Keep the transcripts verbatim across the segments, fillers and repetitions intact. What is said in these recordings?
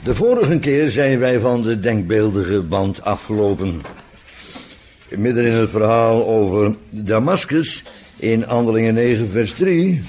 De vorige keer zijn wij van de denkbeeldige band afgelopen. Midden in het verhaal over Damascus in Handelingen negen vers drie,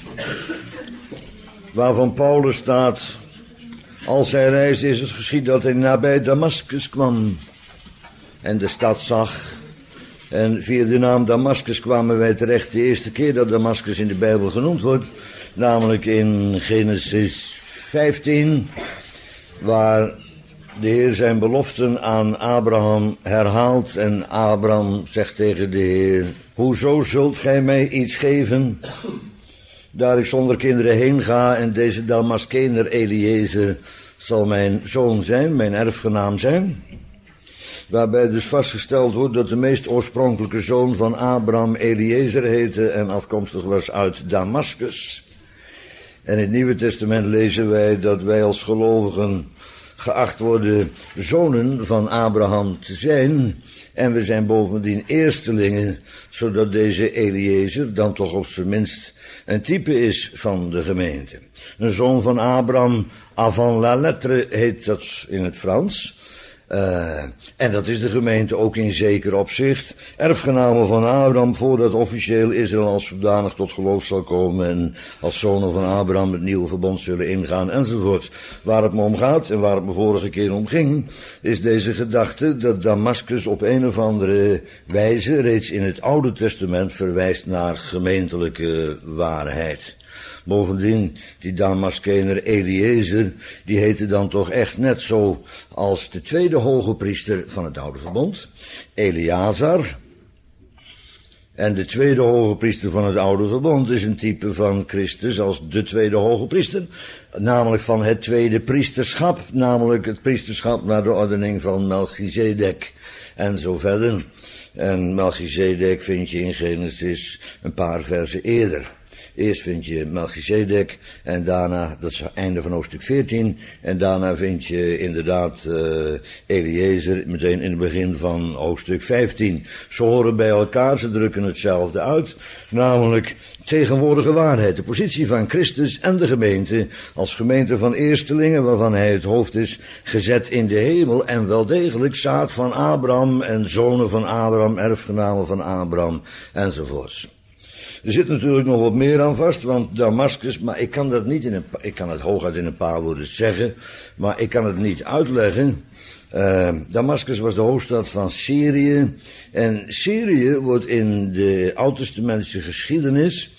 waarvan Paulus staat: als hij reisde is het geschied dat hij nabij Damascus kwam en de stad zag. En via de naam Damascus kwamen wij terecht de eerste keer dat Damascus in de Bijbel genoemd wordt, namelijk in Genesis vijftien, waar de Heer zijn beloften aan Abraham herhaalt en Abraham zegt tegen de Heer: hoezo zult gij mij iets geven, daar ik zonder kinderen heen ga, en deze Damaskener Eliezer zal mijn zoon zijn, mijn erfgenaam zijn? Waarbij dus vastgesteld wordt dat de meest oorspronkelijke zoon van Abraham Eliezer heette en afkomstig was uit Damascus. En in het Nieuwe Testament lezen wij dat wij als gelovigen geacht worden zonen van Abraham te zijn. En we zijn bovendien eerstelingen, zodat deze Eliezer dan toch op zijn minst een type is van de gemeente. Een zoon van Abraham, avant la lettre heet dat in het Frans. Uh, en dat is de gemeente ook in zeker opzicht. Erfgenamen van Abraham, voordat officieel Israël als zodanig tot geloof zal komen en als zonen van Abraham het nieuwe verbond zullen ingaan enzovoort. Waar het me om gaat en waar het me vorige keer om ging, is deze gedachte dat Damascus op een of andere wijze reeds in het Oude Testament verwijst naar gemeentelijke waarheid. Bovendien, die Damaskener Eliezer, die heette dan toch echt net zo als de tweede hoge priester van het Oude Verbond, Eleazar. En de tweede hoge priester van het Oude Verbond is een type van Christus als de tweede hoge priester, namelijk van het tweede priesterschap, namelijk het priesterschap naar de ordening van Melchizedek en zo verder. En Melchizedek vind je in Genesis een paar versen eerder. Eerst vind je Melchizedek en daarna, dat is het einde van hoofdstuk veertien, en daarna vind je inderdaad uh, Eliezer meteen in het begin van hoofdstuk vijftien. Ze horen bij elkaar, ze drukken hetzelfde uit, namelijk tegenwoordige waarheid, de positie van Christus en de gemeente als gemeente van eerstelingen, waarvan hij het hoofd is, gezet in de hemel en wel degelijk zaad van Abraham en zonen van Abraham, erfgenamen van Abraham enzovoorts. Er zit natuurlijk nog wat meer aan vast, want Damascus, maar ik kan dat niet in een, ik kan het hooguit in een paar woorden zeggen, maar ik kan het niet uitleggen. Uh, Damascus was de hoofdstad van Syrië, en Syrië wordt in de Oud-testamentische geschiedenis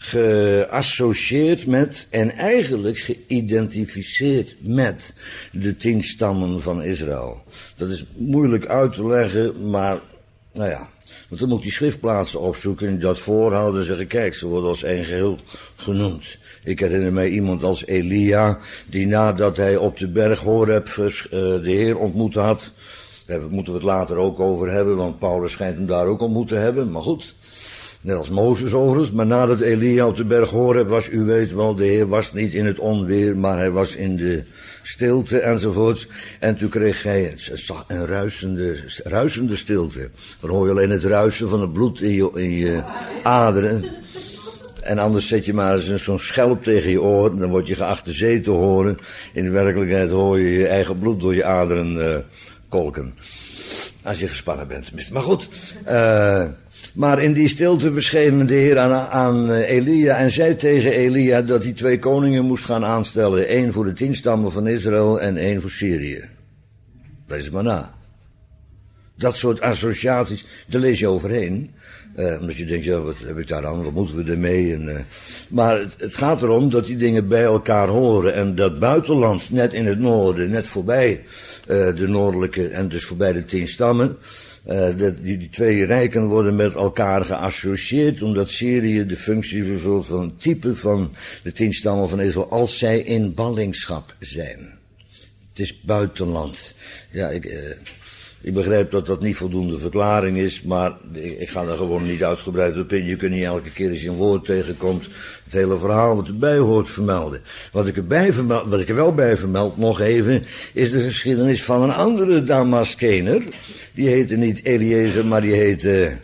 geassocieerd met en eigenlijk geïdentificeerd met de tien stammen van Israël. Dat is moeilijk uit te leggen, maar nou ja. Want dan moet ik die schriftplaatsen opzoeken en dat voorhouden en zeggen: kijk, ze worden als één geheel genoemd. Ik herinner mij iemand als Elia, die nadat hij op de berg Horeb uh, de Heer ontmoet had, daar moeten we het later ook over hebben, want Paulus schijnt hem daar ook ontmoet te hebben, maar goed. Net als Mozes overigens, maar nadat Elia op de berg Horeb was, u weet wel, de Heer was niet in het onweer, maar hij was in de stilte enzovoorts. En toen kreeg hij een ruisende, ruisende stilte. Dan hoor je alleen het ruisen van het bloed in je, in je aderen. En anders zet je maar eens zo'n schelp tegen je oor, dan word je geacht de zee te horen. In de werkelijkheid hoor je je eigen bloed door je aderen uh, kolken. Als je gespannen bent. Maar goed, uh, maar in die stilte verscheen de Heer aan, aan Elia en zei tegen Elia dat hij twee koningen moest gaan aanstellen. Eén voor de tien stammen van Israël en één voor Syrië. Lees het maar na. Dat soort associaties, daar lees je overheen. Uh, omdat je denkt, ja, wat heb ik daar aan, wat moeten we ermee? En, uh, maar het, het gaat erom dat die dingen bij elkaar horen. En dat buitenland, net in het noorden, net voorbij uh, de noordelijke en dus voorbij de tien stammen. Uh, dat die, die twee rijken worden met elkaar geassocieerd, omdat Syrië de functie vervult van een type van de tien stammen van Israël, als zij in ballingschap zijn. Het is buitenland. Ja, ik... Uh, Ik begrijp dat dat niet voldoende verklaring is, maar ik ga er gewoon niet uitgebreid op in. Je kunt niet elke keer als je een woord tegenkomt het hele verhaal wat erbij hoort vermelden. Wat ik erbij vermeld, wat ik er wel bij vermeld, nog even, is de geschiedenis van een andere Damaskener. Die heette niet Eliezer, maar die heette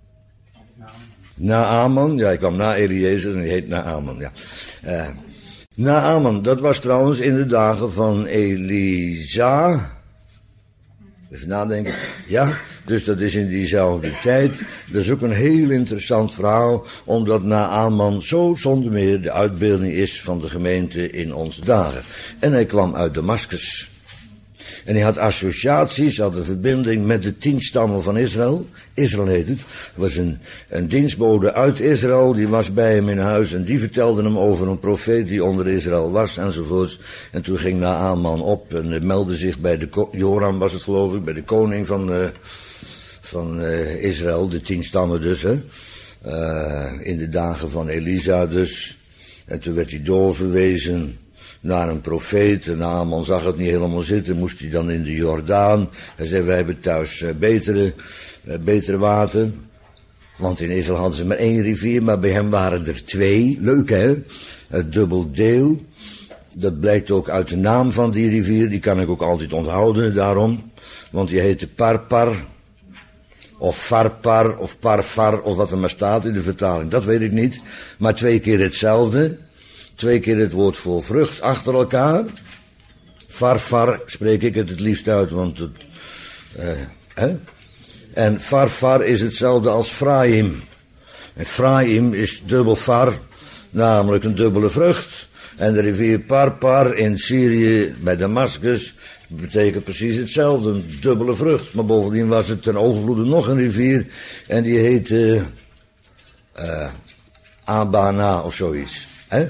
Naaman. Ja, ik kwam na Eliezer en die heet Naaman, ja. Uh, Naaman, dat was trouwens in de dagen van Elisa. Even nadenken. Ja, dus dat is in diezelfde tijd. Dat is ook een heel interessant verhaal, omdat Naaman zo zonder meer de uitbeelding is van de gemeente in onze dagen. En hij kwam uit Damascus. En hij had associaties, had een verbinding met de tien stammen van Israël. Israël heet het. Er was een, een dienstbode uit Israël, die was bij hem in huis en die vertelde hem over een profeet die onder Israël was enzovoorts. En toen ging Naaman op en uh, meldde zich bij de, Joram was het geloof ik, bij de koning van, uh, van uh, Israël, de tien stammen dus, hè. Uh, in de dagen van Elisa dus. En toen werd hij doorverwezen naar een profeet. En Naaman zag het niet helemaal zitten, moest hij dan in de Jordaan. Hij zei, wij hebben thuis uh, betere, uh, betere water. Want in Israël hadden ze maar één rivier, maar bij hem waren er twee. Leuk hè? Het dubbel deel. Dat blijkt ook uit de naam van die rivier, die kan ik ook altijd onthouden daarom. Want die heette Parpar, of Farpar, of Parfar, of wat er maar staat in de vertaling. Dat weet ik niet. Maar twee keer hetzelfde. Twee keer het woord voor vrucht achter elkaar. Farfar spreek ik het het liefst uit, want het... Uh, hè? En Farfar is hetzelfde als Fraim. En Fraim is dubbel far, namelijk een dubbele vrucht. En de rivier Parpar in Syrië, bij Damascus, betekent precies hetzelfde, een dubbele vrucht. Maar bovendien was het ten overvloede nog een rivier, en die heette uh, Abana of zoiets. Hè?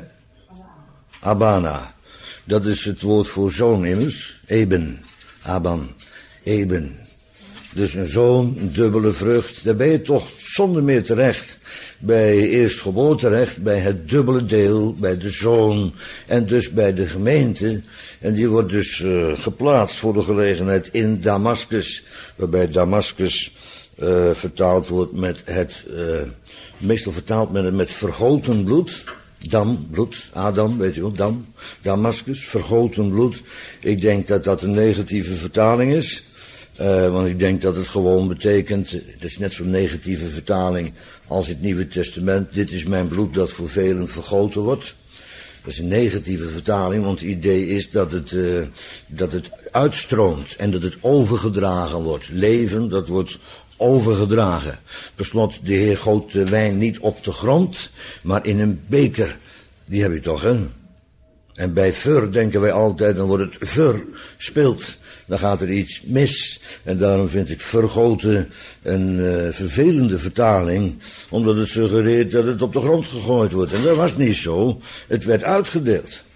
Abana. Dat is het woord voor zoon immers. Eben. Aban. Eben. Dus een zoon, een dubbele vrucht. Daar ben je toch zonder meer terecht bij eerstgeboorterecht, bij het dubbele deel, bij de zoon en dus bij de gemeente. En die wordt dus uh, geplaatst voor de gelegenheid in Damascus, waarbij Damascus uh, vertaald wordt met het, uh, meestal vertaald met het met vergoten bloed. Dam, bloed, Adam, weet je wel, Dam, Damascus, vergoten bloed. Ik denk dat dat een negatieve vertaling is. Uh, want ik denk dat het gewoon betekent, dat is net zo'n negatieve vertaling als het Nieuwe Testament, dit is mijn bloed dat voor velen vergoten wordt. Dat is een negatieve vertaling, want het idee is dat het, uh, dat het uitstroomt en dat het overgedragen wordt. Leven, dat wordt overgedragen. Per slot, de Heer goot de wijn niet op de grond, maar in een beker. Die heb je toch, hè? En bij ver denken wij altijd, dan wordt het verspild. Dan gaat er iets mis. En daarom vind ik vergoten een uh, vervelende vertaling, omdat het suggereert dat het op de grond gegooid wordt. En dat was niet zo. Het werd uitgedeeld.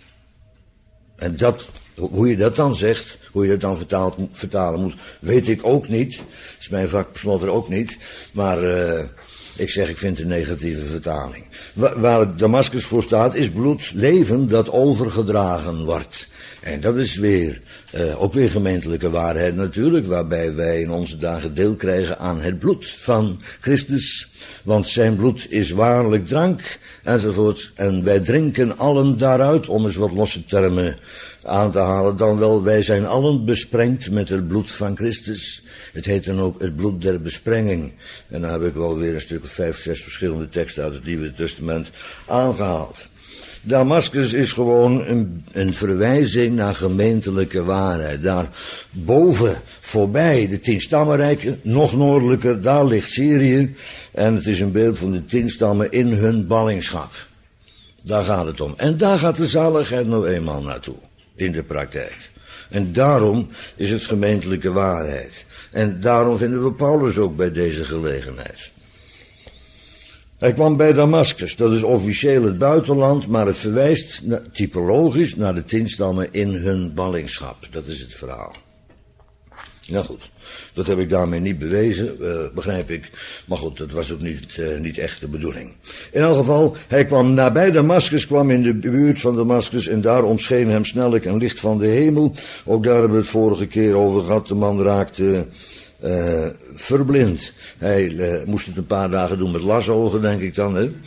En dat, hoe je dat dan zegt, hoe je dat dan vertaald, vertalen moet, weet ik ook niet. Dat is mijn vak beslotter ook niet. Maar uh, ik zeg, ik vind een negatieve vertaling. Waar, waar Damascus voor staat, is bloed, leven dat overgedragen wordt. En dat is weer, uh, ook weer gemeentelijke waarheid natuurlijk, waarbij wij in onze dagen deel krijgen aan het bloed van Christus. Want zijn bloed is waarlijk drank, enzovoort. En wij drinken allen daaruit, om eens wat losse termen aan te halen, dan wel, wij zijn allen besprengd met het bloed van Christus. Het heet dan ook het bloed der besprenging. En dan heb ik wel weer een stuk of vijf, zes verschillende teksten uit het Nieuwe Testament aangehaald. Damascus is gewoon een, een verwijzing naar gemeentelijke waarheid. Daar boven, voorbij de tien stammenrijken, nog noordelijker, daar ligt Syrië. En het is een beeld van de tien stammen in hun ballingschap. Daar gaat het om. En daar gaat de zaligheid nou eenmaal naartoe, in de praktijk. En daarom is het gemeentelijke waarheid. En daarom vinden we Paulus ook bij deze gelegenheid. Hij kwam bij Damascus, dat is officieel het buitenland, maar het verwijst typologisch naar de tien stammen in hun ballingschap. Dat is het verhaal. Nou goed, dat heb ik daarmee niet bewezen, uh, begrijp ik. Maar goed, dat was ook niet, uh, niet echt de bedoeling. In elk geval, hij kwam nabij Damascus, kwam in de buurt van Damascus en daar omscheen hem snellijk een licht van de hemel. Ook daar hebben we het vorige keer over gehad. De man raakte uh, verblind. Hij uh, moest het een paar dagen doen met lasogen, denk ik dan, hè?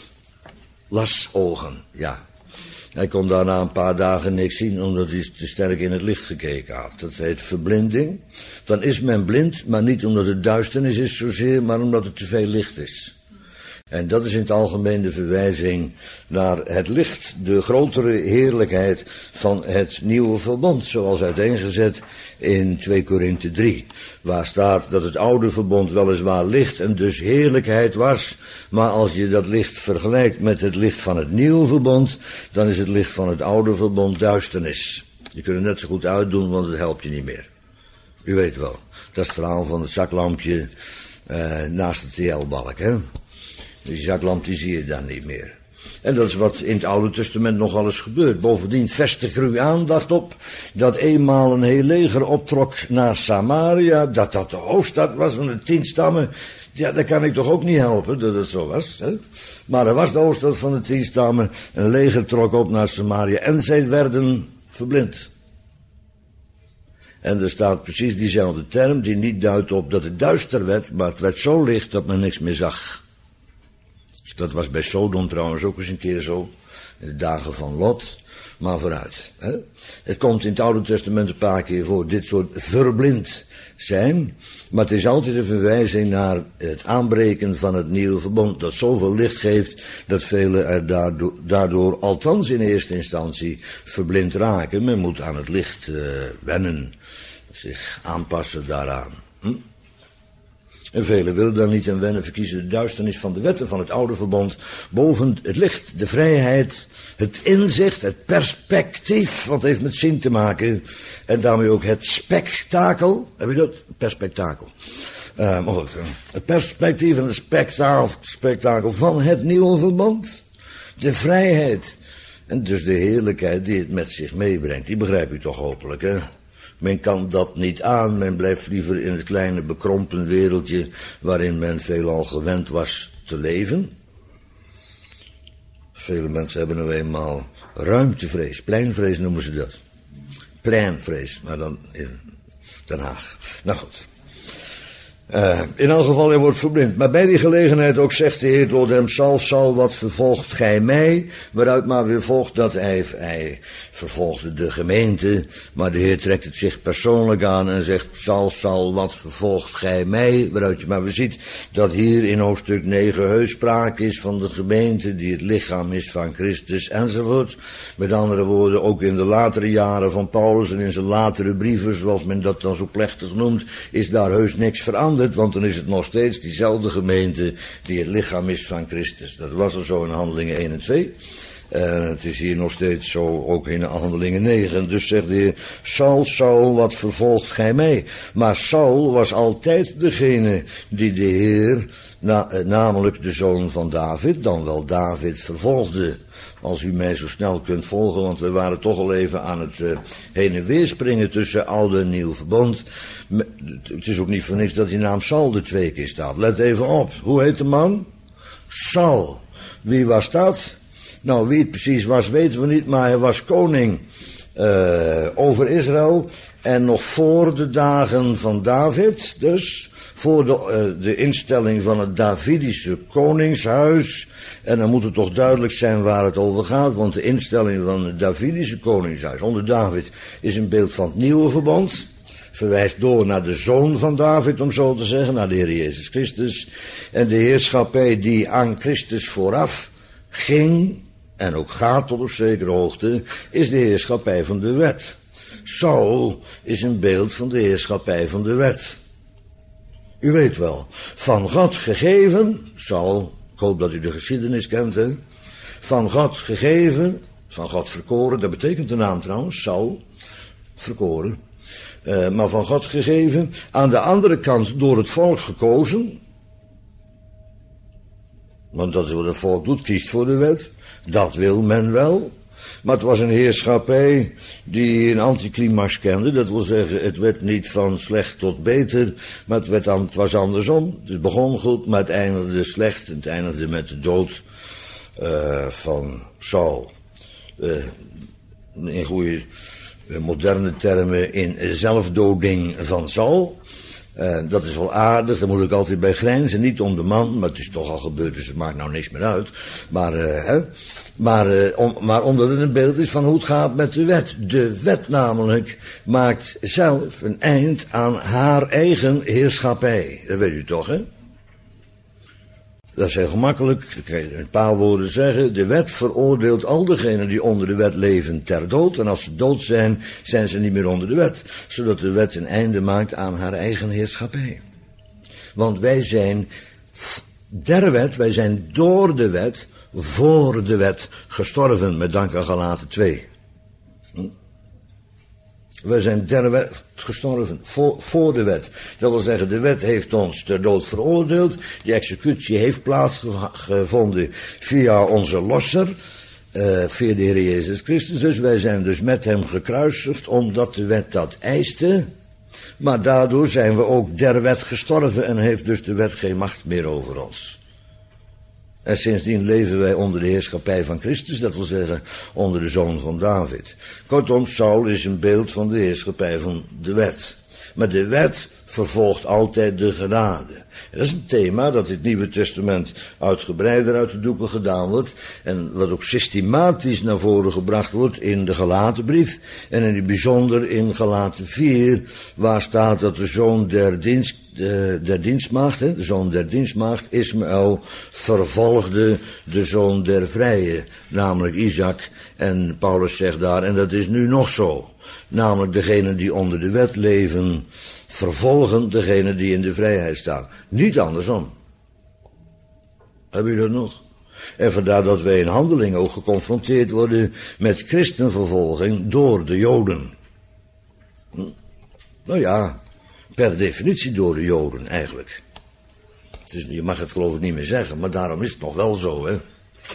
Lasogen, ja. Hij kon daarna een paar dagen niks zien, omdat hij te sterk in het licht gekeken had. Dat heet verblinding. Dan is men blind, maar niet omdat het duisternis is zozeer, maar omdat het te veel licht is. En dat is in het algemeen de verwijzing naar het licht, de grotere heerlijkheid van het nieuwe verbond, zoals uiteengezet in twee Korinthe drie, waar staat dat het oude verbond weliswaar licht en dus heerlijkheid was, maar als je dat licht vergelijkt met het licht van het nieuwe verbond, dan is het licht van het oude verbond duisternis. Je kunt het net zo goed uitdoen, want het helpt je niet meer. U weet wel, dat is het verhaal van het zaklampje uh, naast de T L-balk, hè. Die zaklamp die zie je dan niet meer. En dat is wat in het Oude Testament nogal eens gebeurt. Bovendien vestig er uw aandacht op dat eenmaal een heel leger optrok naar Samaria, dat dat de hoofdstad was van de tien stammen. Ja, dat kan ik toch ook niet helpen dat het zo was. Hè? Maar er was de hoofdstad van de tien stammen, een leger trok op naar Samaria en zij werden verblind. En er staat precies diezelfde term die niet duidt op dat het duister werd, maar het werd zo licht dat men niks meer zag. Dat was bij Sodom trouwens ook eens een keer zo, in de dagen van Lot, maar vooruit. Hè? Het komt in het Oude Testament een paar keer voor, dit soort verblind zijn, maar het is altijd een verwijzing naar het aanbreken van het nieuwe verbond, dat zoveel licht geeft, dat velen er daardoor, daardoor althans in eerste instantie verblind raken. Men moet aan het licht uh, wennen, zich aanpassen daaraan. Hm? En velen willen daar niet aan wennen, verkiezen de duisternis van de wetten van het oude verbond boven het licht, de vrijheid, het inzicht, het perspectief, want het heeft met zin te maken, en daarmee ook het spektakel, heb je dat? Perspectakel. Uh, maar goed, het perspectief en het spektakel, spektakel van het nieuwe verbond, de vrijheid, en dus de heerlijkheid die het met zich meebrengt, die begrijp u toch hopelijk, hè? Men kan dat niet aan, men blijft liever in het kleine bekrompen wereldje waarin men veelal gewend was te leven. Vele mensen hebben nou eenmaal ruimtevrees, pleinvrees noemen ze dat. Pleinvrees, maar dan in Den Haag. Nou goed. Uh, in elk geval, hij wordt verblind. Maar bij die gelegenheid ook zegt de Heer tot hem, Saul, Saul, wat vervolgt gij mij? Waaruit maar weer volgt dat hij, hij vervolgde de gemeente, maar de Heer trekt het zich persoonlijk aan en zegt, Saul, Saul, wat vervolgt gij mij? Waaruit je maar weer ziet dat hier in hoofdstuk negen heus sprake is van de gemeente die het lichaam is van Christus enzovoort. Met andere woorden, ook in de latere jaren van Paulus en in zijn latere brieven, zoals men dat dan zo plechtig noemt, is daar heus niks veranderd. Want dan is het nog steeds diezelfde gemeente die het lichaam is van Christus. Dat was er zo in Handelingen één en twee. En het is hier nog steeds zo ook in Handelingen negen. Dus zegt de Heer, Saul, Saul, wat vervolgt gij mij? Maar Saul was altijd degene die de Heer, na, namelijk de zoon van David, dan wel David, vervolgde. Als u mij zo snel kunt volgen, want we waren toch al even aan het uh, heen en weer springen tussen oude en nieuw verbond. Het is ook niet voor niks dat die naam Saul er twee keer staat. Let even op. Hoe heet de man? Saul. Wie was dat? Nou, wie het precies was, weten we niet, maar hij was koning uh, over Israël. En nog voor de dagen van David, dus voor de, uh, de instelling van het Davidische koningshuis. En dan moet het toch duidelijk zijn waar het over gaat, want de instelling van het Davidische koningshuis onder David is een beeld van het nieuwe verbond. Verwijst door naar de zoon van David, om zo te zeggen, naar de Heer Jezus Christus. En de heerschappij die aan Christus vooraf ging, en ook gaat tot op zekere hoogte, is de heerschappij van de wet. Saul is een beeld van de heerschappij van de wet. U weet wel, van God gegeven, Saul, ik hoop dat u de geschiedenis kent, hè? Van God gegeven, van God verkoren, dat betekent de naam trouwens, Saul, verkoren. Uh, maar van God gegeven, aan de andere kant door het volk gekozen, want dat is wat het volk doet, kiest voor de wet, dat wil men wel, maar het was een heerschappij die een anticlimax kende, dat wil zeggen, het werd niet van slecht tot beter, maar het, werd aan, het was andersom, het begon goed, maar het eindigde slecht, het eindigde met de dood uh, van Saul. Uh, in goede moderne termen in zelfdoding van Saul. Uh, dat is wel aardig, daar moet ik altijd bij grijnzen. Niet om de man, maar het is toch al gebeurd, dus het maakt nou niks meer uit. Maar, uh, hè, maar, uh, om, maar omdat het een beeld is van hoe het gaat met de wet. De wet namelijk maakt zelf een eind aan haar eigen heerschappij. Dat weet u toch, hè? Dat is heel gemakkelijk, ik kan je een paar woorden zeggen. De wet veroordeelt al degenen die onder de wet leven ter dood. En als ze dood zijn, zijn ze niet meer onder de wet. Zodat de wet een einde maakt aan haar eigen heerschappij. Want wij zijn der wet, wij zijn door de wet, voor de wet gestorven. Met dank aan Galaten twee. Hm? Wij zijn der wet gestorven, voor, voor de wet. Dat wil zeggen, de wet heeft ons ter dood veroordeeld. Die executie heeft plaatsgevonden via onze losser, uh, via de Heer Jezus Christus. Dus wij zijn dus met hem gekruisigd, omdat de wet dat eiste. Maar daardoor zijn we ook der wet gestorven en heeft dus de wet geen macht meer over ons. En sindsdien leven wij onder de heerschappij van Christus, dat wil zeggen onder de zoon van David. Kortom, Saul is een beeld van de heerschappij van de wet. Maar de wet vervolgt altijd de genade. En dat is een thema dat in het Nieuwe Testament uitgebreider uit de doeken gedaan wordt. En wat ook systematisch naar voren gebracht wordt in de Galatenbrief. En in het bijzonder in Galaten vier, waar staat dat de zoon der dienst, de, der dienstmaagd, hè, de zoon der dienstmaagd, Ismaël, vervolgde de zoon der vrije, namelijk Isaac. En Paulus zegt daar, en dat is nu nog zo. Namelijk degenen die onder de wet leven, vervolgen degenen die in de vrijheid staan. Niet andersom. Heb je dat nog? En vandaar dat wij in handeling ook geconfronteerd worden met christenvervolging door de Joden. Hm? Nou ja, per definitie door de Joden eigenlijk. Dus je mag het geloof ik niet meer zeggen, maar daarom is het nog wel zo, hè.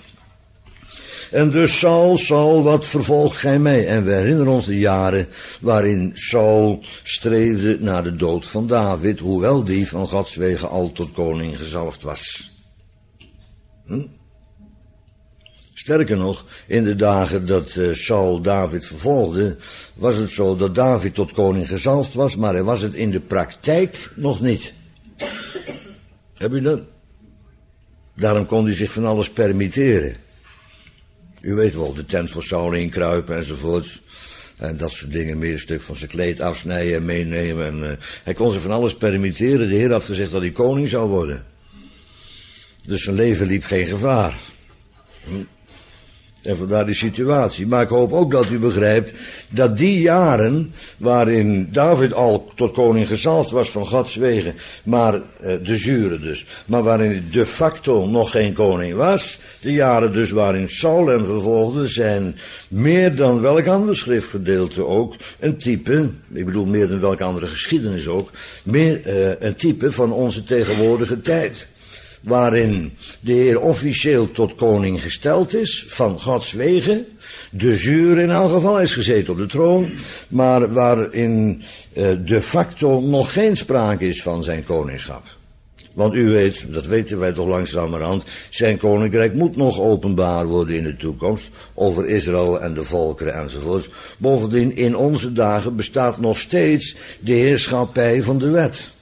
En dus Saul, Saul, wat vervolgt gij mij? En we herinneren ons de jaren waarin Saul streefde naar de dood van David, hoewel die van Gods wegen al tot koning gezalfd was. Hm? Sterker nog, in de dagen dat uh, Saul David vervolgde, was het zo dat David tot koning gezalfd was, maar hij was het in de praktijk nog niet. Heb je dat? Daarom kon hij zich van alles permitteren. U weet wel, de tent voor Saul inkruipen enzovoort. En dat soort dingen, meer een stuk van zijn kleed afsnijden en meenemen. En, uh, hij kon zich van alles permitteren. De Heer had gezegd dat hij koning zou worden. Dus zijn leven liep geen gevaar. Hm. En vandaar die situatie. Maar ik hoop ook dat u begrijpt dat die jaren waarin David al tot koning gezalfd was van Gods wegen, maar uh, de jure dus, maar waarin hij de facto nog geen koning was, de jaren dus waarin Saul hem vervolgde, zijn meer dan welk ander schriftgedeelte ook een type, ik bedoel meer dan welke andere geschiedenis ook, meer uh, een type van onze tegenwoordige tijd. Waarin de Heer officieel tot koning gesteld is, van Gods wegen, de jure in elk geval, hij is gezeten op de troon, maar waarin uh, de facto nog geen sprake is van zijn koningschap. Want u weet, dat weten wij toch langzamerhand, zijn koninkrijk moet nog openbaar worden in de toekomst, over Israël en de volkeren enzovoort. Bovendien, in onze dagen bestaat nog steeds de heerschappij van de wet.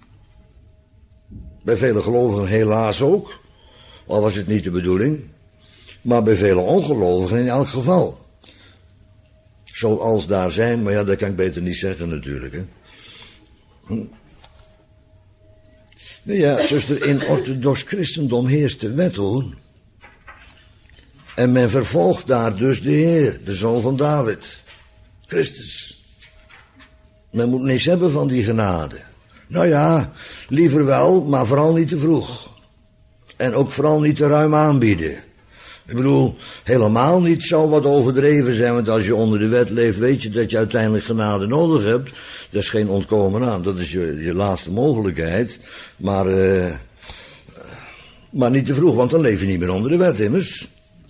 Bij vele gelovigen helaas ook, al was het niet de bedoeling, maar bij vele ongelovigen in elk geval. Zoals daar zijn, maar ja, dat kan ik beter niet zeggen natuurlijk. Hè. Hm. Nou ja, zuster, in orthodox christendom heerst de wet hoor. En men vervolgt daar dus de Heer, de zoon van David, Christus. Men moet niks hebben van die genade. Nou ja, liever wel, maar vooral niet te vroeg. En ook vooral niet te ruim aanbieden. Ik bedoel, helemaal niet zou wat overdreven zijn, want als je onder de wet leeft, weet je dat je uiteindelijk genade nodig hebt. Dat is geen ontkomen aan, dat is je, je laatste mogelijkheid. Maar, uh, maar niet te vroeg, want dan leef je niet meer onder de wet immers.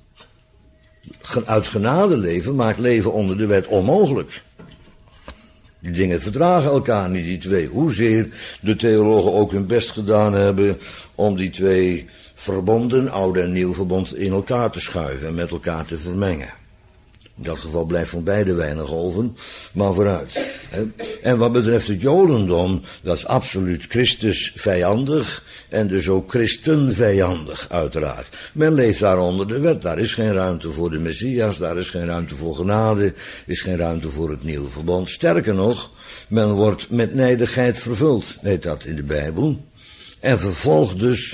Uit genade leven maakt leven onder de wet onmogelijk. Die dingen verdragen elkaar niet, die twee. Hoezeer de theologen ook hun best gedaan hebben om die twee verbonden, oude en nieuw verbond, in elkaar te schuiven en met elkaar te vermengen. In dat geval blijft van beide weinig over, maar vooruit. En wat betreft het Jodendom, dat is absoluut Christus vijandig en dus ook christen vijandig, uiteraard. Men leeft daar onder de wet, daar is geen ruimte voor de Messias, daar is geen ruimte voor genade, is geen ruimte voor het nieuwe verbond. Sterker nog, men wordt met nijdigheid vervuld, heet dat in de Bijbel, en vervolgt dus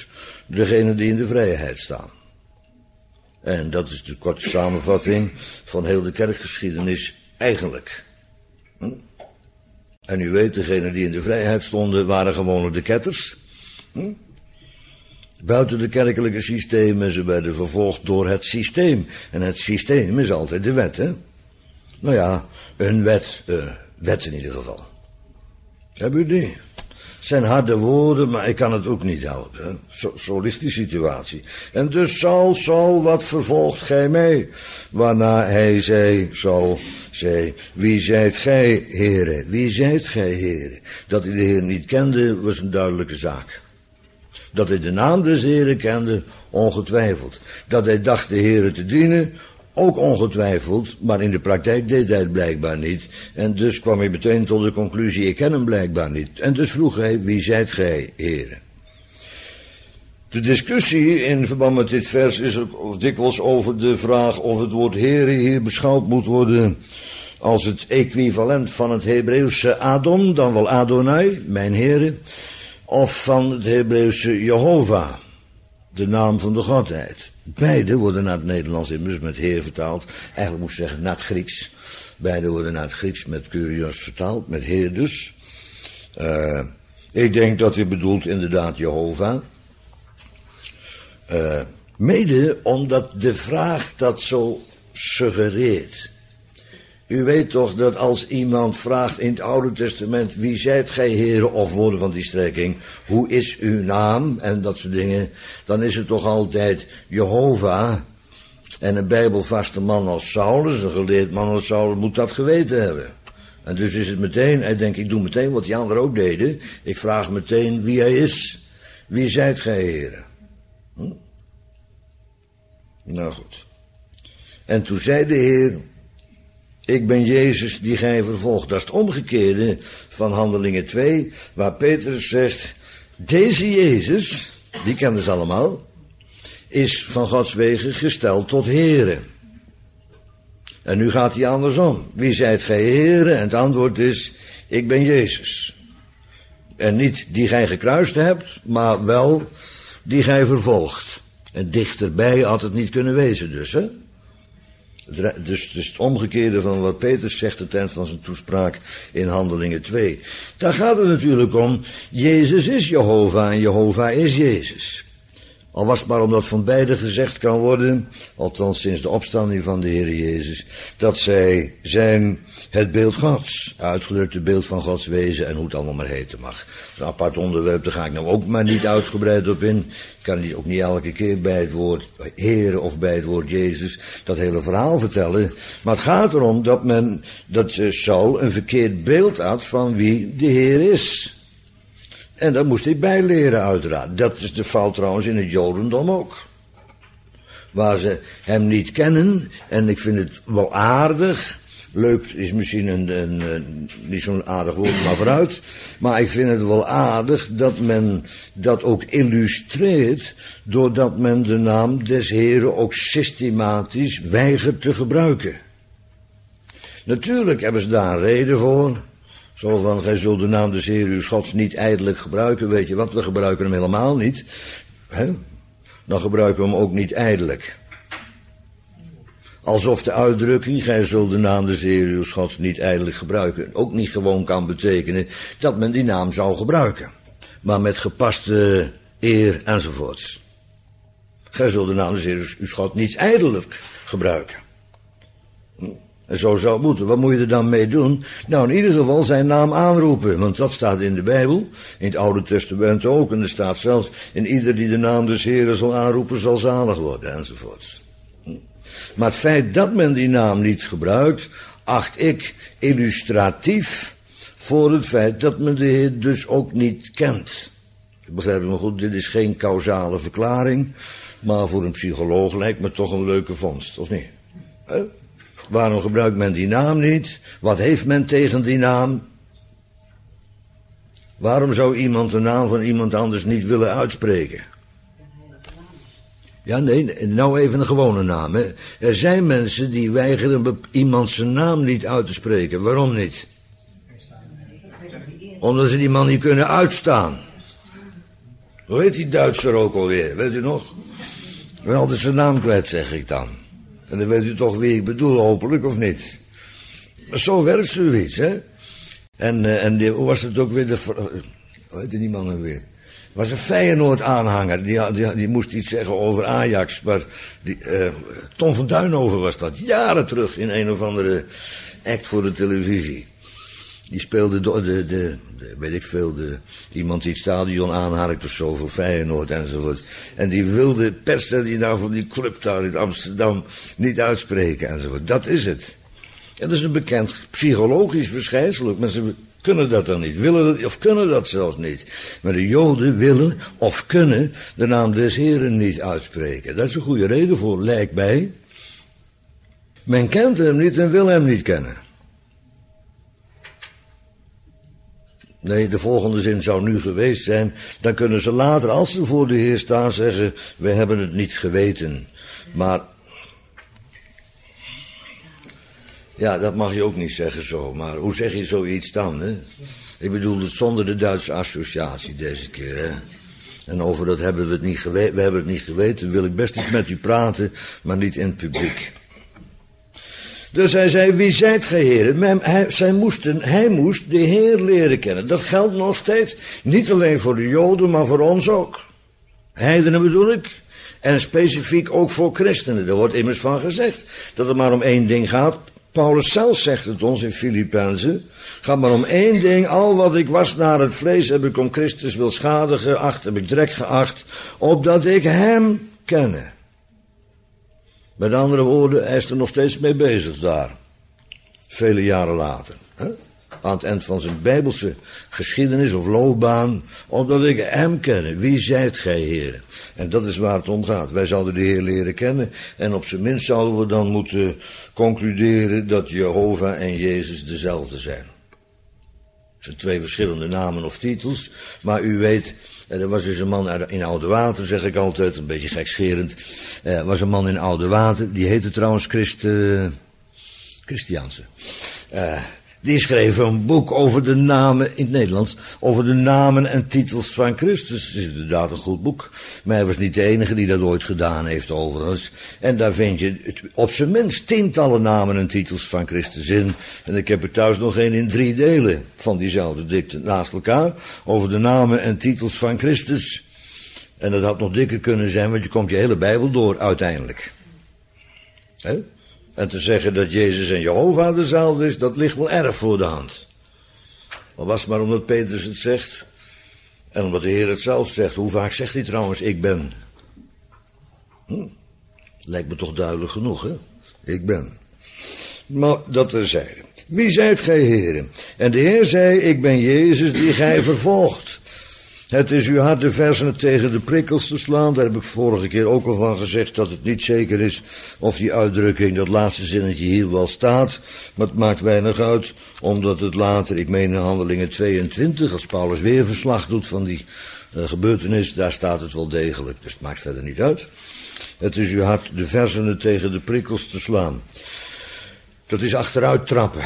degenen die in de vrijheid staan. En dat is de korte samenvatting van heel de kerkgeschiedenis eigenlijk. Hm? En u weet, degenen die in de vrijheid stonden waren gewoon de ketters. Hm? Buiten de kerkelijke systemen, ze werden vervolgd door het systeem. En het systeem is altijd de wet, hè. Nou ja, een wet, uh, wet in ieder geval. Hebben u die? Het zijn harde woorden, maar ik kan het ook niet helpen. Hè? Zo, zo ligt die situatie. En dus Saul, Saul, wat vervolgt gij mij? Waarna hij zei, Saul zei, wie zijt gij, heren? Wie zijt gij, heren? Dat hij de Heer niet kende, was een duidelijke zaak. Dat hij de naam des Heren kende, ongetwijfeld. Dat hij dacht de Heren te dienen, ook ongetwijfeld, maar in de praktijk deed hij het blijkbaar niet. En dus kwam hij meteen tot de conclusie, ik ken hem blijkbaar niet. En dus vroeg hij, wie zijt gij, heren? De discussie in verband met dit vers is ook dikwijls over de vraag of het woord heren hier beschouwd moet worden als het equivalent van het Hebreeuwse Adon, dan wel Adonai, mijn heren, of van het Hebreeuwse Jehovah, de naam van de Godheid. Beide worden naar het Nederlands immers met Heer vertaald. Eigenlijk moet ik zeggen naar het Grieks. Beide worden naar het Grieks met Kyrios vertaald, met Heer dus. Uh, ik denk dat hij bedoelt inderdaad Jehovah. Uh, mede omdat de vraag dat zo suggereert. U weet toch dat als iemand vraagt in het Oude Testament, wie zijt gij heren, of woorden van die strekking, hoe is uw naam, en dat soort dingen, dan is het toch altijd Jehovah. En een bijbelvaste man als Saulus, een geleerd man als Saulus, moet dat geweten hebben. En dus is het meteen, hij denkt, ik doe meteen wat die anderen ook deden, ik vraag meteen wie hij is. Wie zijt gij heren? Hm? Nou goed. En toen zei de Heer, ik ben Jezus die gij vervolgt. Dat is het omgekeerde van Handelingen twee, waar Petrus zegt, deze Jezus, die kennen ze allemaal, is van Gods wegen gesteld tot Here. En nu gaat hij andersom. Wie zijt gij Here? En het antwoord is, ik ben Jezus. En niet die gij gekruist hebt, maar wel die gij vervolgt. En dichterbij had het niet kunnen wezen dus, hè? Dus, dus het omgekeerde van wat Petrus zegt ten tijde van zijn toespraak in Handelingen twee. Daar gaat het natuurlijk om, Jezus is Jehovah en Jehovah is Jezus. Al was het maar omdat van beide gezegd kan worden, althans sinds de opstanding van de Heer Jezus, dat zij zijn het beeld Gods, uitgedrukte beeld van Gods wezen en hoe het allemaal maar heten mag. Dat is een apart onderwerp, daar ga ik nou ook maar niet uitgebreid op in. Ik kan die ook niet elke keer bij het woord Heere of bij het woord Jezus dat hele verhaal vertellen. Maar het gaat erom dat men, dat Saul een verkeerd beeld had van wie de Heer is. En dat moest hij bijleren uiteraard. Dat is de fout trouwens in het Jodendom ook. Waar ze hem niet kennen, en ik vind het wel aardig, leuk is misschien een, een, een niet zo'n aardig woord, maar vooruit, maar ik vind het wel aardig dat men dat ook illustreert, doordat men de naam des Heren ook systematisch weigert te gebruiken. Natuurlijk hebben ze daar een reden voor. Zo van, gij zult de naam des Heeren uw Gods niet ijdelijk gebruiken. Weet je wat, we gebruiken hem helemaal niet. He? Dan gebruiken we hem ook niet ijdelijk. Alsof de uitdrukking, gij zult de naam des Heeren uw Gods niet ijdelijk gebruiken, ook niet gewoon kan betekenen dat men die naam zou gebruiken. Maar met gepaste eer enzovoorts. Gij zult de naam des Heeren uw Gods niet ijdelijk gebruiken. Hm? En zo zou het moeten. Wat moet je er dan mee doen? Nou, in ieder geval zijn naam aanroepen. Want dat staat in de Bijbel. In het Oude Testament ook. En er staat zelfs, in ieder die de naam des Heeren zal aanroepen, zal zalig worden. Enzovoorts. Maar het feit dat men die naam niet gebruikt, acht ik illustratief voor het feit dat men de Heer dus ook niet kent. Ik begrijp me goed, dit is geen causale verklaring. Maar voor een psycholoog lijkt me toch een leuke vondst, of niet? He? Waarom gebruikt men die naam niet? Wat heeft men tegen die naam? Waarom zou iemand de naam van iemand anders niet willen uitspreken? Ja, nee, nou even een gewone naam. Hè. Er zijn mensen die weigeren iemand zijn naam niet uit te spreken. Waarom niet? Omdat ze die man niet kunnen uitstaan. Hoe heet die Duitser ook alweer, weet u nog? Ik ben altijd zijn naam kwijt, zeg ik dan. En dan weet u toch wie ik bedoel, hopelijk, of niet? Maar zo werkt zoiets, hè? En, uh, en die, hoe was het ook weer, de, hoe heette die man nou weer? Was een Feyenoord-aanhanger, die, die, die moest iets zeggen over Ajax, maar die, uh, Tom van Duinhoven was dat, jaren terug in een of andere act voor de televisie. Die speelde de, de, de, de weet ik veel, de, iemand die het stadion aanharkt of zo voor Feyenoord enzovoort. En die wilde per se die nou van die club daar in Amsterdam niet uitspreken enzovoort. Dat is het. En dat is een bekend psychologisch verschijnsel. Mensen kunnen dat dan niet, willen dat, of kunnen dat zelfs niet. Maar de Joden willen of kunnen de naam des Heren niet uitspreken. Daar is een goede reden voor, lijkt mij. Men kent hem niet en wil hem niet kennen. Nee, de volgende zin zou nu geweest zijn. Dan kunnen ze later, als ze voor de Heer staan, zeggen: we hebben het niet geweten. Maar ja, dat mag je ook niet zeggen zo. Maar hoe zeg je zoiets dan, hè? Ik bedoel het zonder de Duitse associatie deze keer, hè? En over dat hebben we het niet geweten. We hebben het niet geweten. Wil ik best eens met u praten, maar niet in het publiek. Dus hij zei: wie zijt gij, heren? Hij, zij moesten, hij moest de Heer leren kennen. Dat geldt nog steeds. Niet alleen voor de Joden, maar voor ons ook. Heidenen bedoel ik. En specifiek ook voor christenen. Er wordt immers van gezegd dat het maar om één ding gaat. Paulus zelf zegt het ons in Filippenzen. Gaat maar om één ding. Al wat ik was naar het vlees heb ik om Christus wil schade geacht, heb ik drek geacht, opdat ik hem kenne. Met andere woorden, hij is er nog steeds mee bezig daar. Vele jaren later. Hè? Aan het eind van zijn bijbelse geschiedenis of loopbaan. Opdat ik hem kenne. Wie zijt gij, heren? En dat is waar het om gaat. Wij zouden de Heer leren kennen. En op zijn minst zouden we dan moeten concluderen dat Jehovah en Jezus dezelfde zijn. Het zijn twee verschillende namen of titels. Maar u weet, er was dus een man in Oudewater, zeg ik altijd, een beetje gekscherend. Er was een man in Oudewater, die heette trouwens Christ, uh, Christiaanse. Uh, die schreef een boek over de namen, in het Nederlands, over de namen en titels van Christus. Het is inderdaad een goed boek. Maar hij was niet de enige die dat ooit gedaan heeft overigens. En daar vind je op zijn minst tientallen namen en titels van Christus in. En ik heb er thuis nog één in drie delen van diezelfde dikte naast elkaar. Over de namen en titels van Christus. En dat had nog dikker kunnen zijn, want je komt je hele Bijbel door uiteindelijk. Hè? En te zeggen dat Jezus en Jehovah dezelfde is, dat ligt wel erg voor de hand. Maar was maar omdat Petrus het zegt. En omdat de Heer het zelf zegt. Hoe vaak zegt hij trouwens, ik ben? Hm, lijkt me toch duidelijk genoeg, hè? Ik ben. Maar dat terzijde. Wie zijt gij, heren? En de Heer zei: ik ben Jezus die gij vervolgt. Het is uw harde versen tegen de prikkels te slaan. Daar heb ik vorige keer ook al van gezegd dat het niet zeker is of die uitdrukking, dat laatste zinnetje hier wel staat. Maar het maakt weinig uit, omdat het later, ik meen in Handelingen tweeëntwintig, als Paulus weer verslag doet van die uh, gebeurtenis, daar staat het wel degelijk. Dus het maakt verder niet uit. Het is uw hart de versen tegen de prikkels te slaan. Dat is achteruit trappen.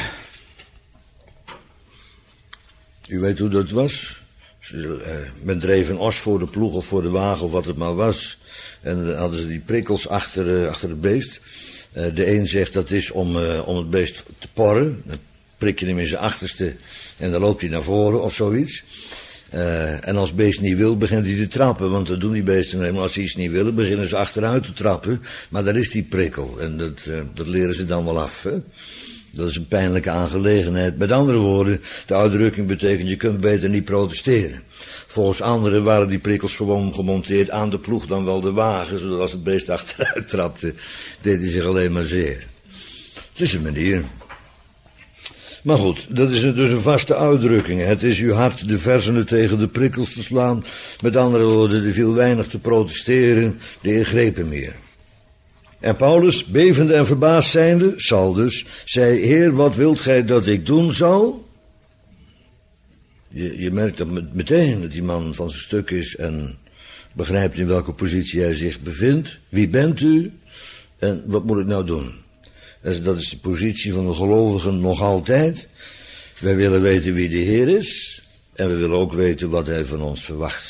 U weet hoe dat was? Men dreef een os voor de ploeg of voor de wagen of wat het maar was. En dan hadden ze die prikkels achter, uh, achter het beest. Uh, de een zegt dat is om, uh, om het beest te porren. Dan prik je hem in zijn achterste en dan loopt hij naar voren of zoiets. Uh, en als het beest niet wil, begint hij te trappen. Want dat doen die beesten helemaal. Als ze iets niet willen, beginnen ze achteruit te trappen. Maar daar is die prikkel. En dat, uh, dat leren ze dan wel af, hè? Dat is een pijnlijke aangelegenheid. Met andere woorden, de uitdrukking betekent: je kunt beter niet protesteren. Volgens anderen waren die prikkels gewoon gemonteerd aan de ploeg dan wel de wagen, zodat als het beest achteruit trapte, deed hij zich alleen maar zeer. Het is een manier. Maar goed, dat is dus een vaste uitdrukking. Het is uw hart de versenen tegen de prikkels te slaan. Met andere woorden, er viel weinig te protesteren, de Heer greep hem meer. En Paulus, bevende en verbaasd zijnde, Saul dus, zei: Heer, wat wilt gij dat ik doen zal? Je, je merkt dat meteen dat die man van zijn stuk is en begrijpt in welke positie hij zich bevindt. Wie bent u? En wat moet ik nou doen? Dat is de positie van de gelovigen nog altijd. Wij willen weten wie de Heer is. En we willen ook weten wat hij van ons verwacht.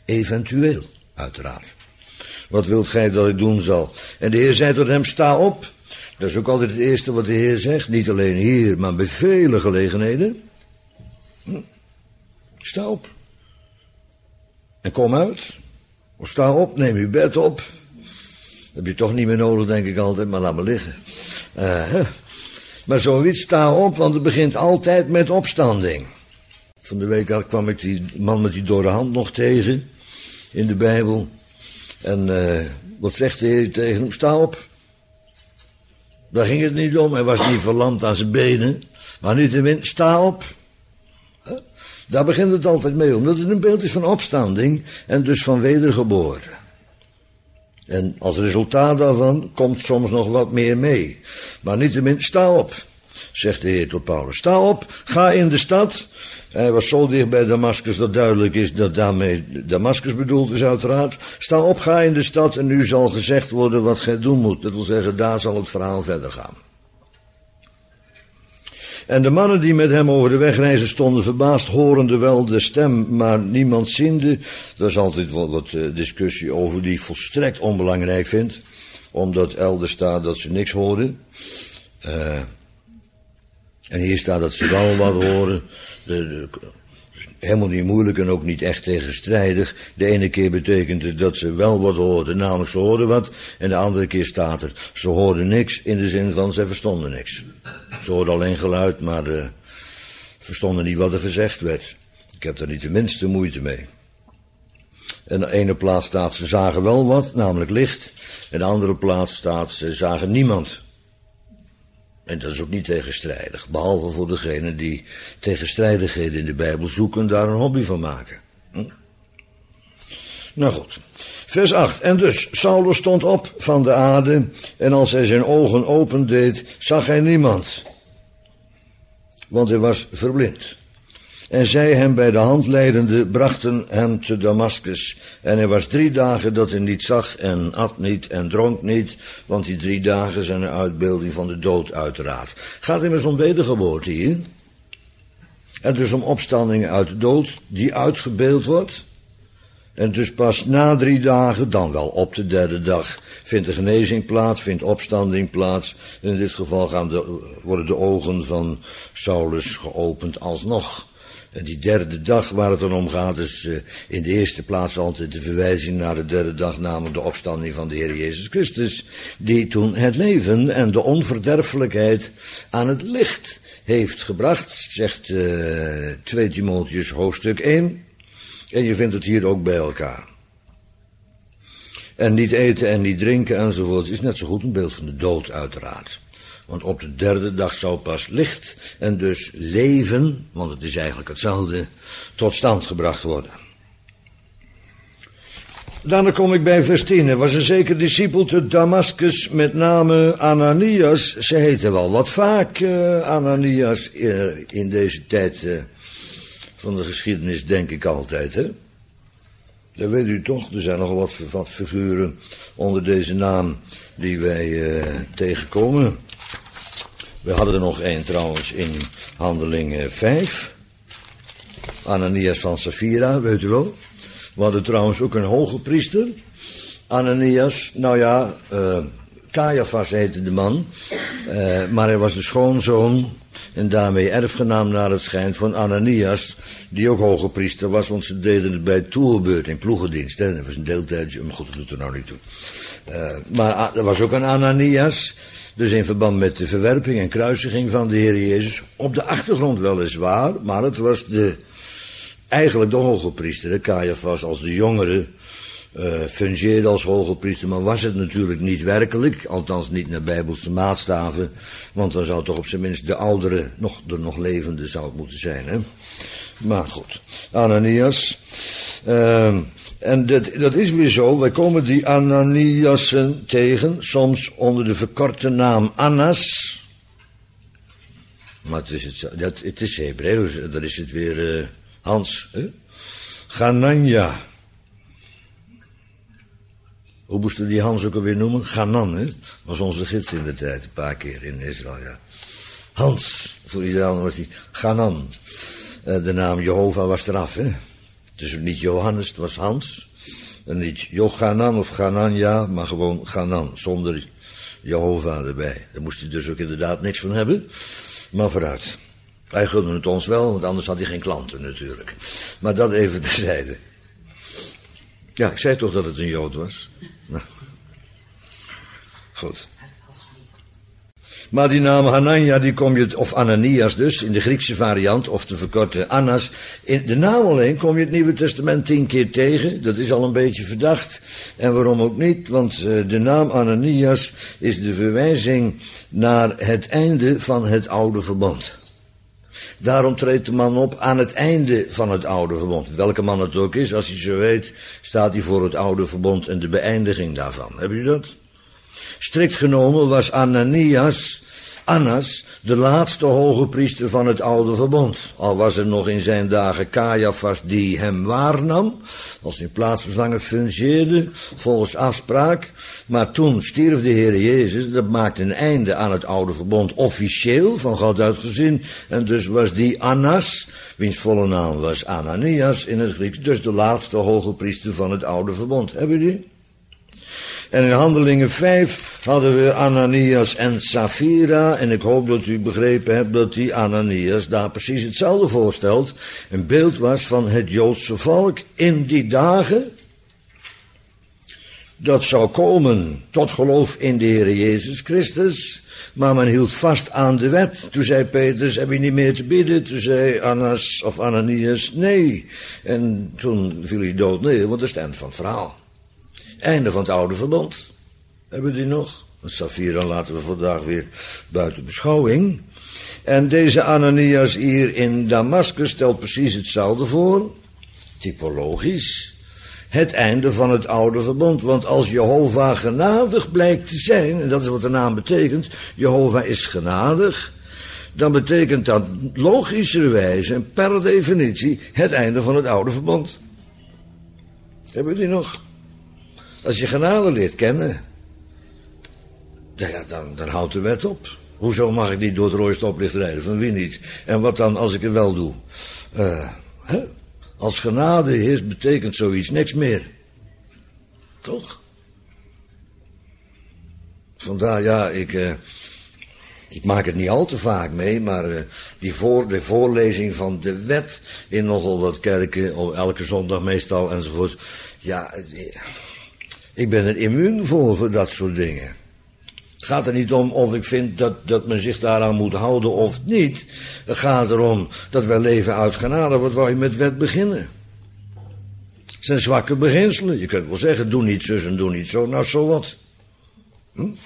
Eventueel, uiteraard. Wat wilt gij dat ik doen zal? En de Heer zei tot hem, sta op. Dat is ook altijd het eerste wat de Heer zegt. Niet alleen hier, maar bij vele gelegenheden. Hm. Sta op. En kom uit. Of sta op, neem uw bed op. Dat heb je toch niet meer nodig, denk ik altijd, maar laat me liggen. Uh, maar zoiets, sta op, want het begint altijd met opstanding. Van de week kwam ik die man met die dorre hand nog tegen in de Bijbel. En uh, wat zegt de Heer tegen hem? Sta op. Daar ging het niet om. Hij was niet verlamd aan zijn benen. Maar niettemin, sta op. Huh? Daar begint het altijd mee, omdat het een beeld is van opstanding en dus van wedergeboorte. En als resultaat daarvan komt soms nog wat meer mee. Maar niettemin, sta op, zegt de Heer tot Paulus. Sta op, ga in de stad. Hij was zo dicht bij Damascus dat duidelijk is dat daarmee Damascus bedoeld is uiteraard. Sta op, ga in de stad en nu zal gezegd worden wat gij doen moet. Dat wil zeggen, daar zal het verhaal verder gaan. En de mannen die met hem over de weg reizen stonden verbaasd, horende wel de stem, maar niemand ziende. Er is altijd wat, wat uh, discussie over die ik volstrekt onbelangrijk vind, omdat elders staat dat ze niks hoorden. Uh, en hier staat dat ze wel wat horen. De, de, helemaal niet moeilijk en ook niet echt tegenstrijdig. De ene keer betekent het dat ze wel wat hoorden, namelijk ze hoorden wat. En de andere keer staat er, ze hoorden niks in de zin van ze verstonden niks. Ze hoorden alleen geluid, maar uh, verstonden niet wat er gezegd werd. Ik heb daar niet de minste moeite mee. En de ene plaats staat, ze zagen wel wat, namelijk licht. En de andere plaats staat, ze zagen niemand. En dat is ook niet tegenstrijdig, behalve voor degenen die tegenstrijdigheden in de Bijbel zoeken en daar een hobby van maken. Hm? Nou goed, vers acht. En dus, Saulus stond op van de aarde en als hij zijn ogen opendeed, zag hij niemand. Want hij was verblind. En zij hem bij de hand leidende brachten hem te Damascus. En hij was drie dagen dat hij niet zag en at niet en dronk niet. Want die drie dagen zijn een uitbeelding van de dood uiteraard. Gaat immers om wedergeboorte hier. En dus om opstanding uit de dood die uitgebeeld wordt. En dus pas na drie dagen, dan wel op de derde dag, vindt de genezing plaats, vindt opstanding plaats. In dit geval gaan de, worden de ogen van Saulus geopend alsnog. En die derde dag waar het dan om gaat is uh, in de eerste plaats altijd de verwijzing naar de derde dag, namelijk de opstanding van de Heer Jezus Christus, die toen het leven en de onverderfelijkheid aan het licht heeft gebracht, zegt uh, twee Timotheüs hoofdstuk één. En je vindt het hier ook bij elkaar. En niet eten en niet drinken enzovoort is net zo goed een beeld van de dood uiteraard. Want op de derde dag zou pas licht en dus leven, want het is eigenlijk hetzelfde, tot stand gebracht worden. Daarna kom ik bij vers tien. Er was een zeker discipel te Damascus, met name Ananias. Ze heten wel wat vaak uh, Ananias uh, in deze tijd uh, van de geschiedenis, denk ik altijd, hè. Dat weet u toch, er zijn nogal wat, wat figuren onder deze naam die wij uh, tegenkomen. We hadden er nog één trouwens in Handelingen vijf. Ananias van Safira, weet u wel. We hadden trouwens ook een hoge priester. Ananias, nou ja, uh, Caiaphas heette de man. Uh, maar hij was de schoonzoon en daarmee erfgenaam naar het schijnt van Ananias, die ook hoge priester was, want ze deden het bij toerbeurt in ploegendienst. Hè. Dat was een deeltijdje, maar goed, dat doet er nou niet toe. Uh, maar er was ook een Ananias. Dus in verband met de verwerping en kruisiging van de Heer Jezus, op de achtergrond weliswaar, maar het was de, eigenlijk de hoge priester, Caiaphas als de jongere, uh, fungeerde als hoge priester, maar was het natuurlijk niet werkelijk, althans niet naar bijbelse maatstaven, want dan zou toch op zijn minst de oudere, nog, de nog levende zou het moeten zijn, hè. Maar goed, Ananias. Uh, en dat, dat is weer zo, wij komen die Ananiasen tegen, soms onder de verkorte naam Annas. Maar het is, het, dat, het is Hebreeuws, dan is het weer uh, Hans. Hè? Ganania. Hoe moesten die Hans ook alweer noemen? Ganan, hè? Was onze gids in de tijd, een paar keer in Israël, ja. Hans, voor Israël was die Ganan. Uh, de naam Jehovah was eraf, hè. Het is ook niet Johannes, het was Hans. En niet Jochanan of Ganania, maar gewoon Ganan, zonder Jehovah erbij. Daar moest hij dus ook inderdaad niks van hebben. Maar vooruit. Hij gunde het ons wel, want anders had hij geen klanten natuurlijk. Maar dat even terzijde. Ja, ik zei toch dat het een Jood was? Nou. Goed. Maar die naam Hanania, die kom je, of Ananias dus, in de Griekse variant, of te verkorten Annas. In de naam alleen kom je het Nieuwe Testament tien keer tegen. Dat is al een beetje verdacht. En waarom ook niet? Want uh, de naam Ananias is de verwijzing naar het einde van het oude verbond. Daarom treedt de man op aan het einde van het oude verbond. Welke man het ook is, als hij zo weet, staat hij voor het oude verbond en de beëindiging daarvan. Heb je dat? Strikt genomen was Ananias, Annas, de laatste hoge priester van het oude verbond. Al was er nog in zijn dagen Caiaphas die hem waarnam, als hij plaatsvervanger fungeerde, volgens afspraak. Maar toen stierf de Heer Jezus, dat maakte een einde aan het oude verbond, officieel, van God uit gezien. En dus was die Annas, wiens volle naam was Ananias in het Grieks, dus de laatste hoge priester van het oude verbond. Hebben jullie? En in Handelingen vijf hadden we Ananias en Safira. En ik hoop dat u begrepen hebt dat die Ananias daar precies hetzelfde voorstelt. Een beeld was van het Joodse volk in die dagen. Dat zou komen tot geloof in de Heer Jezus Christus. Maar men hield vast aan de wet. Toen zei Petrus, heb je niet meer te bidden? Toen zei Annas of Ananias, nee. En toen viel hij dood neer, want dat is het eind van het verhaal. Einde van het oude verbond. Hebben we die nog? Safira laten we vandaag weer buiten beschouwing. En deze Ananias hier in Damascus stelt precies hetzelfde voor. Typologisch. Het einde van het oude verbond. Want als Jehovah genadig blijkt te zijn, en dat is wat de naam betekent, Jehovah is genadig, dan betekent dat logischerwijze en per definitie het einde van het oude verbond. Hebben we die nog? Als je genade leert kennen, ja, dan, dan houdt de wet op. Hoezo mag ik niet door het rode stoplicht rijden? Van wie niet? En wat dan als ik het wel doe? Uh, hè? Als genade heerst, betekent zoiets niks meer. Toch? Vandaar, ja, ik, uh, ik maak het niet al te vaak mee, maar uh, die voor, de voorlezing van de wet in nogal wat kerken, elke zondag meestal enzovoort. Ja, ik ben er immuun voor, voor dat soort dingen. Het gaat er niet om of ik vind dat, dat men zich daaraan moet houden of niet. Het gaat erom dat wij leven uit genade. Wat wou je met wet beginnen? Het zijn zwakke beginselen. Je kunt wel zeggen, doe niet zus en doe niet zo. Nou, zo wat. Hm? Het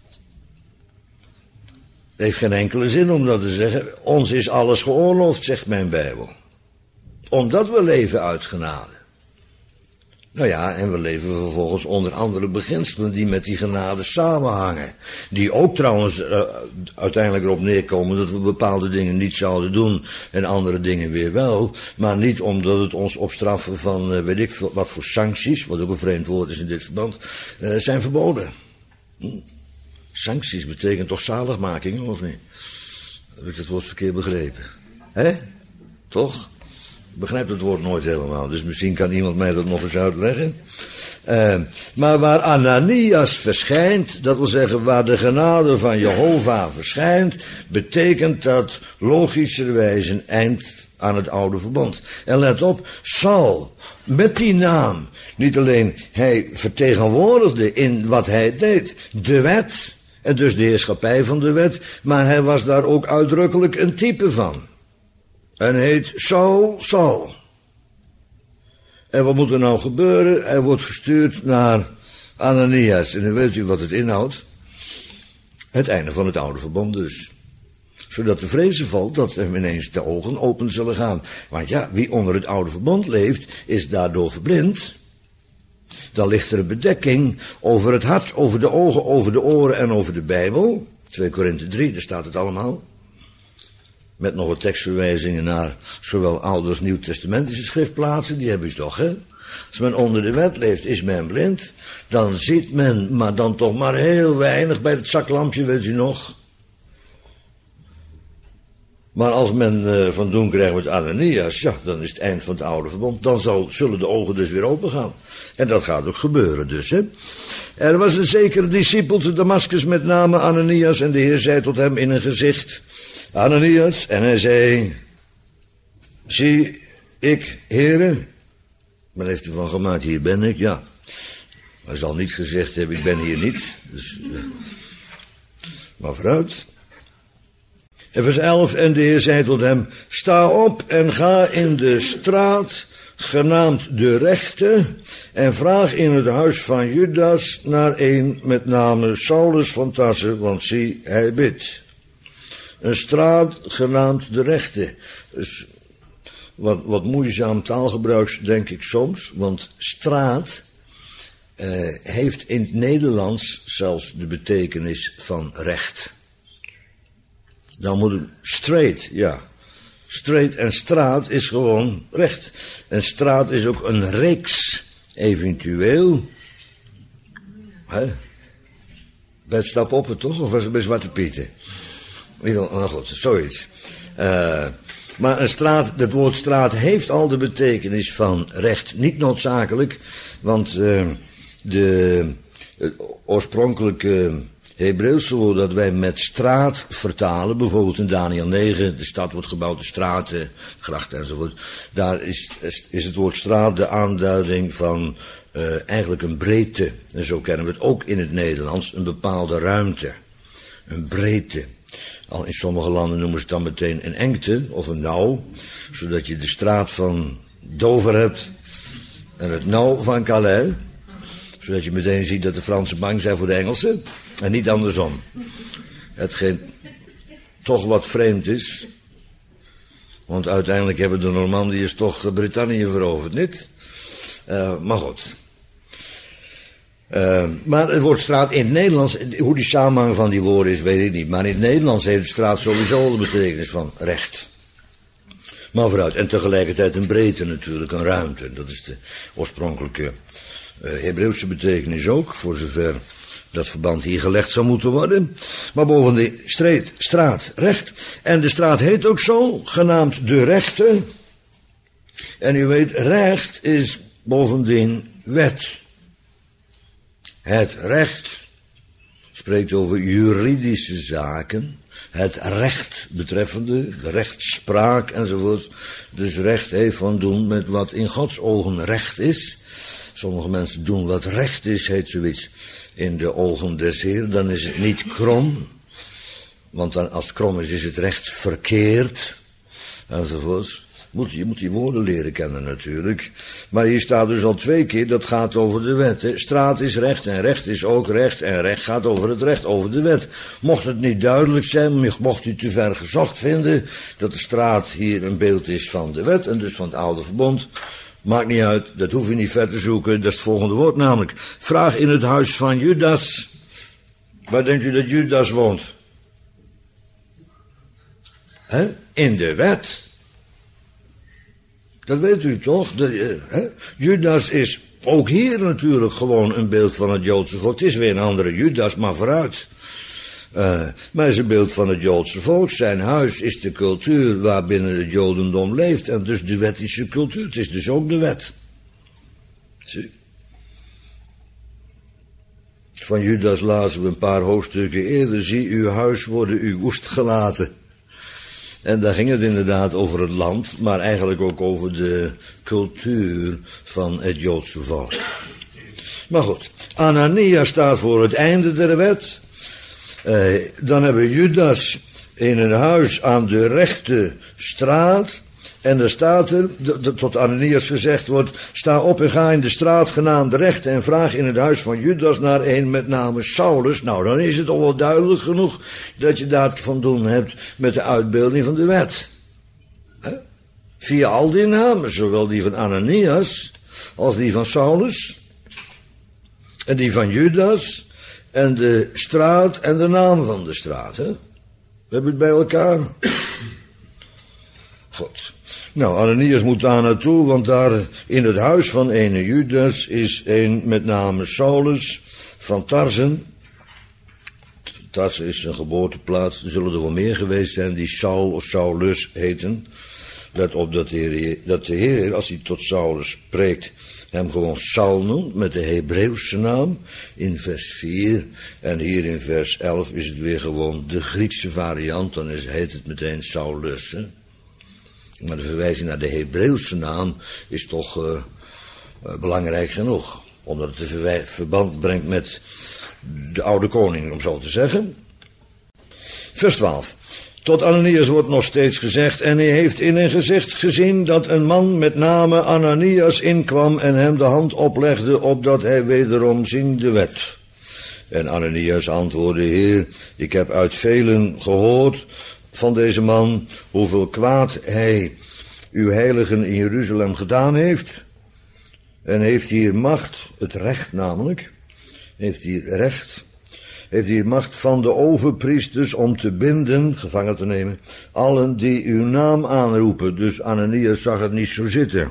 heeft geen enkele zin om dat te zeggen. Ons is alles geoorloofd, zegt mijn Bijbel. Omdat we leven uit genade. Nou ja, en we leven vervolgens onder andere beginselen die met die genade samenhangen. Die ook trouwens uh, uiteindelijk erop neerkomen dat we bepaalde dingen niet zouden doen en andere dingen weer wel. Maar niet omdat het ons opstraffen van uh, weet ik wat voor sancties, wat ook een vreemd woord is in dit verband, uh, zijn verboden. Hm? Sancties betekent toch zaligmaking, of niet? Heb ik het woord verkeerd begrepen? Hè? Toch? Ik begrijp het woord nooit helemaal, dus misschien kan iemand mij dat nog eens uitleggen. Uh, maar waar Ananias verschijnt, dat wil zeggen waar de genade van Jehovah verschijnt, betekent dat logischerwijs een eind aan het oude verbond. En let op, Saul, met die naam, niet alleen hij vertegenwoordigde in wat hij deed, de wet, en dus de heerschappij van de wet, maar hij was daar ook uitdrukkelijk een type van. En heet Saul, Saul. En wat moet er nou gebeuren? Hij wordt gestuurd naar Ananias. En dan weet u wat het inhoudt. Het einde van het oude verbond dus. Zodat de vrezen valt dat hem ineens de ogen open zullen gaan. Want ja, wie onder het oude verbond leeft, is daardoor verblind. Dan ligt er een bedekking over het hart, over de ogen, over de oren en over de Bijbel. twee Korinthe drie, daar staat het allemaal. Met nog wat tekstverwijzingen naar zowel Oude als Nieuw-testamentische schriftplaatsen, die hebben we toch, hè? Als men onder de wet leeft, is men blind. Dan ziet men, maar dan toch maar heel weinig bij het zaklampje, weet u nog. Maar als men uh, van doen krijgt met Ananias, ja, dan is het eind van het oude verbond. Dan zal, zullen de ogen dus weer open gaan. En dat gaat ook gebeuren dus, hè. Er was een zekere discipel te Damascus met name Ananias, en de Heer zei tot hem in een gezicht, Ananias, en hij zei, zie ik, Heere, wat heeft u van gemaakt, hier ben ik, ja. Hij zal niet gezegd hebben, ik ben hier niet, dus, uh, maar vooruit. En vers elf, en de Heer zei tot hem, sta op en ga in de straat, genaamd de Rechte, en vraag in het huis van Judas naar een met name Saulus van Tarse, want zie, hij bidt. Een straat genaamd de Rechte. Dus wat, wat moeizaam taalgebruik, denk ik soms, want straat uh, heeft in het Nederlands zelfs de betekenis van recht. Dan moet het straight, ja. Straight en straat is gewoon recht. En straat is ook een reeks, eventueel. Hè? Bij het stap op het toch? Of was het bij Zwarte Pieten? Nou goed, zoiets. Uh, maar een straat, het woord straat heeft al de betekenis van recht. Niet noodzakelijk, want uh, de uh, oorspronkelijke Hebreeuwse woord dat wij met straat vertalen, bijvoorbeeld in Daniel negen, de stad wordt gebouwd, de straten, grachten enzovoort. Daar is, is het woord straat de aanduiding van uh, eigenlijk een breedte. En zo kennen we het ook in het Nederlands, een bepaalde ruimte, een breedte. Al in sommige landen noemen ze het dan meteen een engte of een nauw, zodat je de straat van Dover hebt en het nauw van Calais, zodat je meteen ziet dat de Fransen bang zijn voor de Engelsen. En niet andersom. Hetgeen toch wat vreemd is. Want uiteindelijk hebben de Normandiërs toch Brittannië veroverd, niet? Uh, maar goed. Uh, maar het woord straat in het Nederlands, hoe die samenhang van die woorden is, weet ik niet. Maar in het Nederlands heeft straat sowieso de betekenis van recht. Maar vooruit. En tegelijkertijd een breedte natuurlijk, een ruimte. Dat is de oorspronkelijke uh, Hebreeuwse betekenis ook, voor zover dat verband hier gelegd zou moeten worden. Maar bovendien, street, straat, recht. En de straat heet ook zo, genaamd de Rechte. En u weet, recht is bovendien wet. Het recht spreekt over juridische zaken. Het recht betreffende, de rechtspraak enzovoort. Dus recht heeft van doen met wat in Gods ogen recht is. Sommige mensen doen wat recht is, heet zoiets. In de ogen des Heer, dan is het niet krom. Want dan, als het krom is, is het recht verkeerd. Enzovoorts. Moet, je moet die woorden leren kennen natuurlijk. Maar hier staat dus al twee keer, dat gaat over de wet. Hè. Straat is recht en recht is ook recht. En recht gaat over het recht, over de wet. Mocht het niet duidelijk zijn, mocht u te ver gezocht vinden dat de straat hier een beeld is van de wet en dus van het oude verbond. Maakt niet uit, dat hoef je niet ver te zoeken, dat is het volgende woord namelijk. Vraag in het huis van Judas. Waar denkt u dat Judas woont? Hè? In de wet. Dat weet u toch? De, hè? Judas is ook hier natuurlijk gewoon een beeld van het Joodse volk. Het is weer een andere Judas, maar vooruit. Uh, maar het is een beeld van het Joodse volk. Zijn huis is de cultuur waarbinnen het Jodendom leeft. En dus de wettische cultuur. Het is dus ook de wet. Zie. Van Judas lazen we een paar hoofdstukken eerder. Zie, uw huis worden u woest gelaten. En daar ging het inderdaad over het land, maar eigenlijk ook over de cultuur van het Joodse volk. Maar goed, Ananias staat voor het einde der wet. Uh, dan hebben we Judas in een huis aan de rechte straat. En er staat er, de, de, tot Ananias gezegd wordt, sta op en ga in de straat genaamd recht en vraag in het huis van Judas naar een met name Saulus. Nou, dan is het al wel duidelijk genoeg dat je daar van doen hebt met de uitbeelding van de wet. He? Via al die namen, zowel die van Ananias als die van Saulus en die van Judas en de straat en de naam van de straat. Hè? We hebben het bij elkaar. Goed. Nou, Ananias moet daar naartoe, want daar in het huis van ene Judas is een met name Saulus van Tarsen. Tarsus is zijn geboorteplaats. Er zullen er wel meer geweest zijn die Saul of Saulus heten. Let op dat de Heer, dat de Heer, als hij tot Saulus spreekt, hem gewoon Saul noemt, met de Hebreeuwse naam, in vers vier. En hier in vers elf is het weer gewoon de Griekse variant, dan is, heet het meteen Saulus. Hè? Maar de verwijzing naar de Hebreeuwse naam is toch uh, uh, belangrijk genoeg. Omdat het een verband brengt met de oude koning, om zo te zeggen. Vers twaalf. Tot Ananias wordt nog steeds gezegd, en hij heeft in een gezicht gezien dat een man met name Ananias inkwam en hem de hand oplegde, opdat hij wederom ziende werd. En Ananias antwoordde, Heer, ik heb uit velen gehoord van deze man, hoeveel kwaad hij uw heiligen in Jeruzalem gedaan heeft. En heeft hier macht, het recht namelijk, heeft hier recht, heeft hier macht van de overpriesters om te binden, gevangen te nemen, allen die uw naam aanroepen. Dus Ananias zag het niet zo zitten.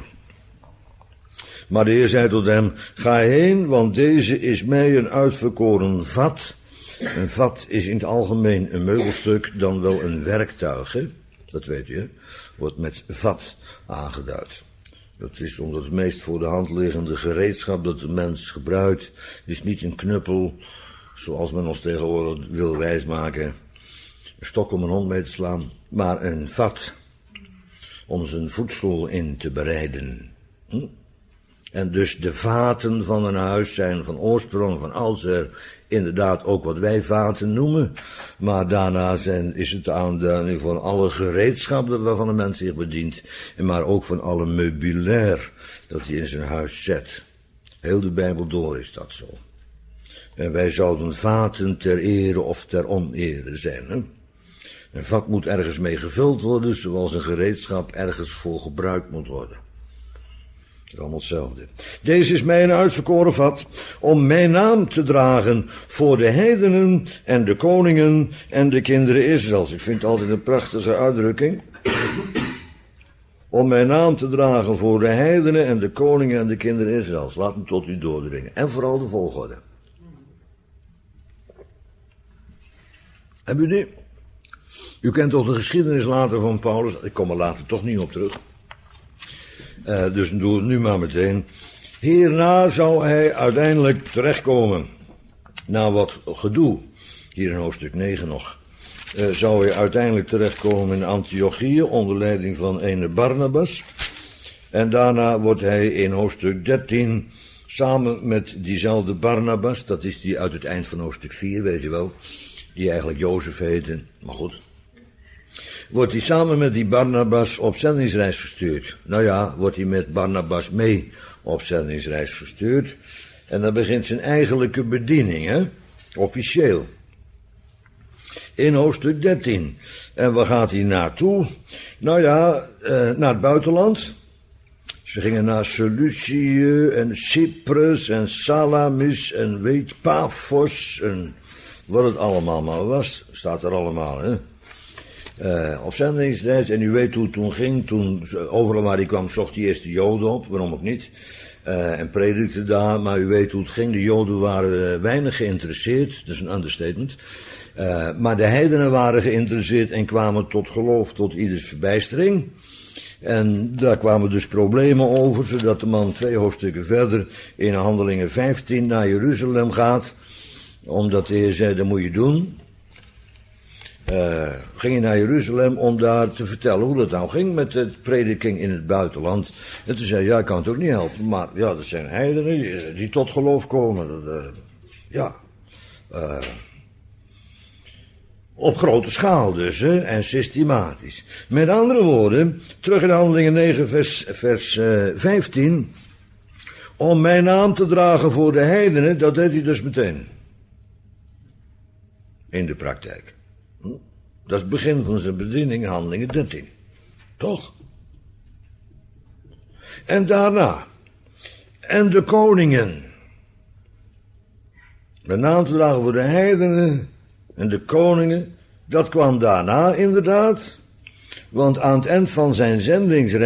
Maar de Heer zei tot hem, ga heen, want deze is mij een uitverkoren vat. Een vat is in het algemeen een meubelstuk, dan wel een werktuig, hè? Dat weet je, wordt met vat aangeduid. Dat is omdat het meest voor de hand liggende gereedschap dat de mens gebruikt, is niet een knuppel, zoals men ons tegenwoordig wil wijsmaken, een stok om een hond mee te slaan, maar een vat om zijn voedsel in te bereiden. Hm? En dus de vaten van een huis zijn van oorsprong, van oudsher, inderdaad ook wat wij vaten noemen, maar daarna zijn, is het de aanduiding van alle gereedschappen waarvan een mens zich bedient, en maar ook van alle meubilair dat hij in zijn huis zet. Heel de Bijbel door is dat zo. En wij zouden vaten ter ere of ter onere zijn. Hè? Een vat moet ergens mee gevuld worden, zoals een gereedschap ergens voor gebruikt moet worden. Het is allemaal hetzelfde. Deze is mij een uitverkoren vat om mijn naam te dragen voor de heidenen en de koningen en de kinderen Israëls. Ik vind het altijd een prachtige uitdrukking. Om mijn naam te dragen voor de heidenen en de koningen en de kinderen Israëls. Laat me tot u doordringen. En vooral de volgorde. Hebben u die? U kent toch de geschiedenis later van Paulus. Ik kom er later toch niet op terug. Uh, dus doe het nu maar meteen. Hierna zou hij uiteindelijk terechtkomen. Na wat gedoe. Hier in hoofdstuk negen nog. Uh, zou hij uiteindelijk terechtkomen in Antiochië onder leiding van ene Barnabas. En daarna wordt hij in hoofdstuk dertien samen met diezelfde Barnabas, dat is die uit het eind van hoofdstuk vier, weet je wel, die eigenlijk Jozef heette, maar goed, wordt hij samen met die Barnabas op zendingsreis gestuurd. Nou ja, wordt hij met Barnabas mee op zendingsreis gestuurd. En dan begint zijn eigenlijke bediening, hè, officieel. In hoofdstuk dertien. En waar gaat hij naartoe? Nou ja, eh, naar het buitenland. Ze gingen naar Seleucië en Cyprus en Salamis en weet Paphos en wat het allemaal maar was. Staat er allemaal, hè. Uh, op zendingsreis, en u weet hoe het toen ging, toen overal waar hij kwam zocht hij eerst de Joden op, waarom ook niet, uh, en predikte daar, maar u weet hoe het ging, de Joden waren uh, weinig geïnteresseerd, dat is een understatement, uh, maar de heidenen waren geïnteresseerd en kwamen tot geloof, tot ieders verbijstering, en daar kwamen dus problemen over, zodat de man twee hoofdstukken verder in Handelingen vijftien naar Jeruzalem gaat, omdat de Heer zei, dat moet je doen. Uh, ging hij naar Jeruzalem om daar te vertellen hoe dat nou ging met de prediking in het buitenland. En toen zei hij, ja, ik kan het ook niet helpen, maar ja, dat zijn heidenen die, die tot geloof komen. Dat, uh, ja, uh, op grote schaal dus, hè, en systematisch. Met andere woorden, terug in Handelingen negen, vers, vers uh, vijftien, om mijn naam te dragen voor de heidenen, dat deed hij dus meteen. In de praktijk. Dat is het begin van zijn bediening, Handelingen dertien. Toch? En daarna. En de koningen. Met naam te dragen voor de heidenen en de koningen. Dat kwam daarna inderdaad. Want aan het eind van zijn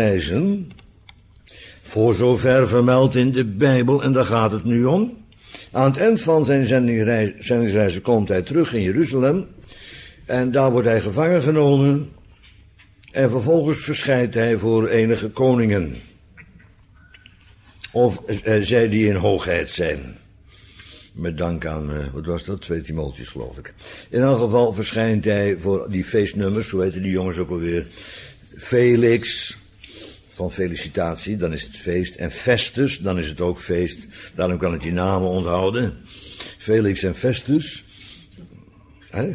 zendingsreizen, voor zover vermeld in de Bijbel, en daar gaat het nu om, Aan het eind van zijn zendingsreizen komt hij terug in Jeruzalem. En daar wordt hij gevangen genomen. En vervolgens verschijnt hij voor enige koningen. Of uh, zij die in hoogheid zijn. Met dank aan, uh, wat was dat? Twee Timotheus, geloof ik. In elk geval verschijnt hij voor die feestnummers, zo heten die jongens ook alweer. Felix, van felicitatie, dan is het feest. En Festus, dan is het ook feest. Daarom kan ik die namen onthouden. Felix en Festus. Hè?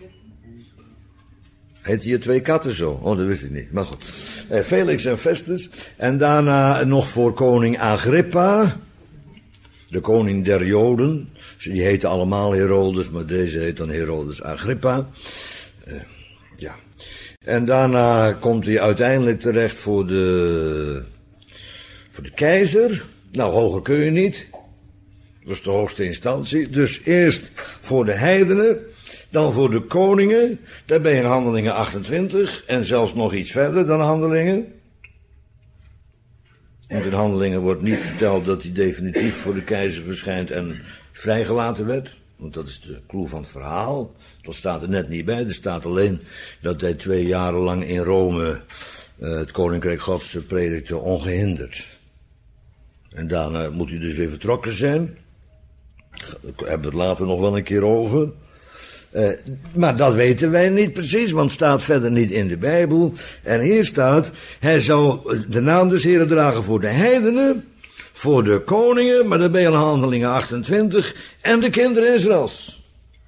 Heet hier twee katten zo? Oh, dat wist ik niet. Maar goed. Eh, Felix en Festus. En daarna nog voor koning Agrippa. De koning der Joden. Die heten allemaal Herodes, maar deze heet dan Herodes Agrippa. Uh, ja. En daarna komt hij uiteindelijk terecht voor de, voor de keizer. Nou, hoger kun je niet. Dat is de hoogste instantie. Dus eerst voor de heidenen. Dan voor de koningen. Daar ben je in Handelingen achtentwintig. En zelfs nog iets verder dan Handelingen. Want in Handelingen wordt niet verteld dat hij definitief voor de keizer verschijnt en vrijgelaten werd. Want dat is de clue van het verhaal. Dat staat er net niet bij. Er staat alleen dat hij twee jaren lang in Rome uh, het koninkrijk Gods predikte ongehinderd. En daarna moet hij dus weer vertrokken zijn. Daar hebben we het later nog wel een keer over. Uh, maar dat weten wij niet precies, want het staat verder niet in de Bijbel. En hier staat, hij zou de naam des Heren dragen voor de heidenen, voor de koningen, maar dan ben je aan Handelingen achtentwintig, en de kinderen Israëls.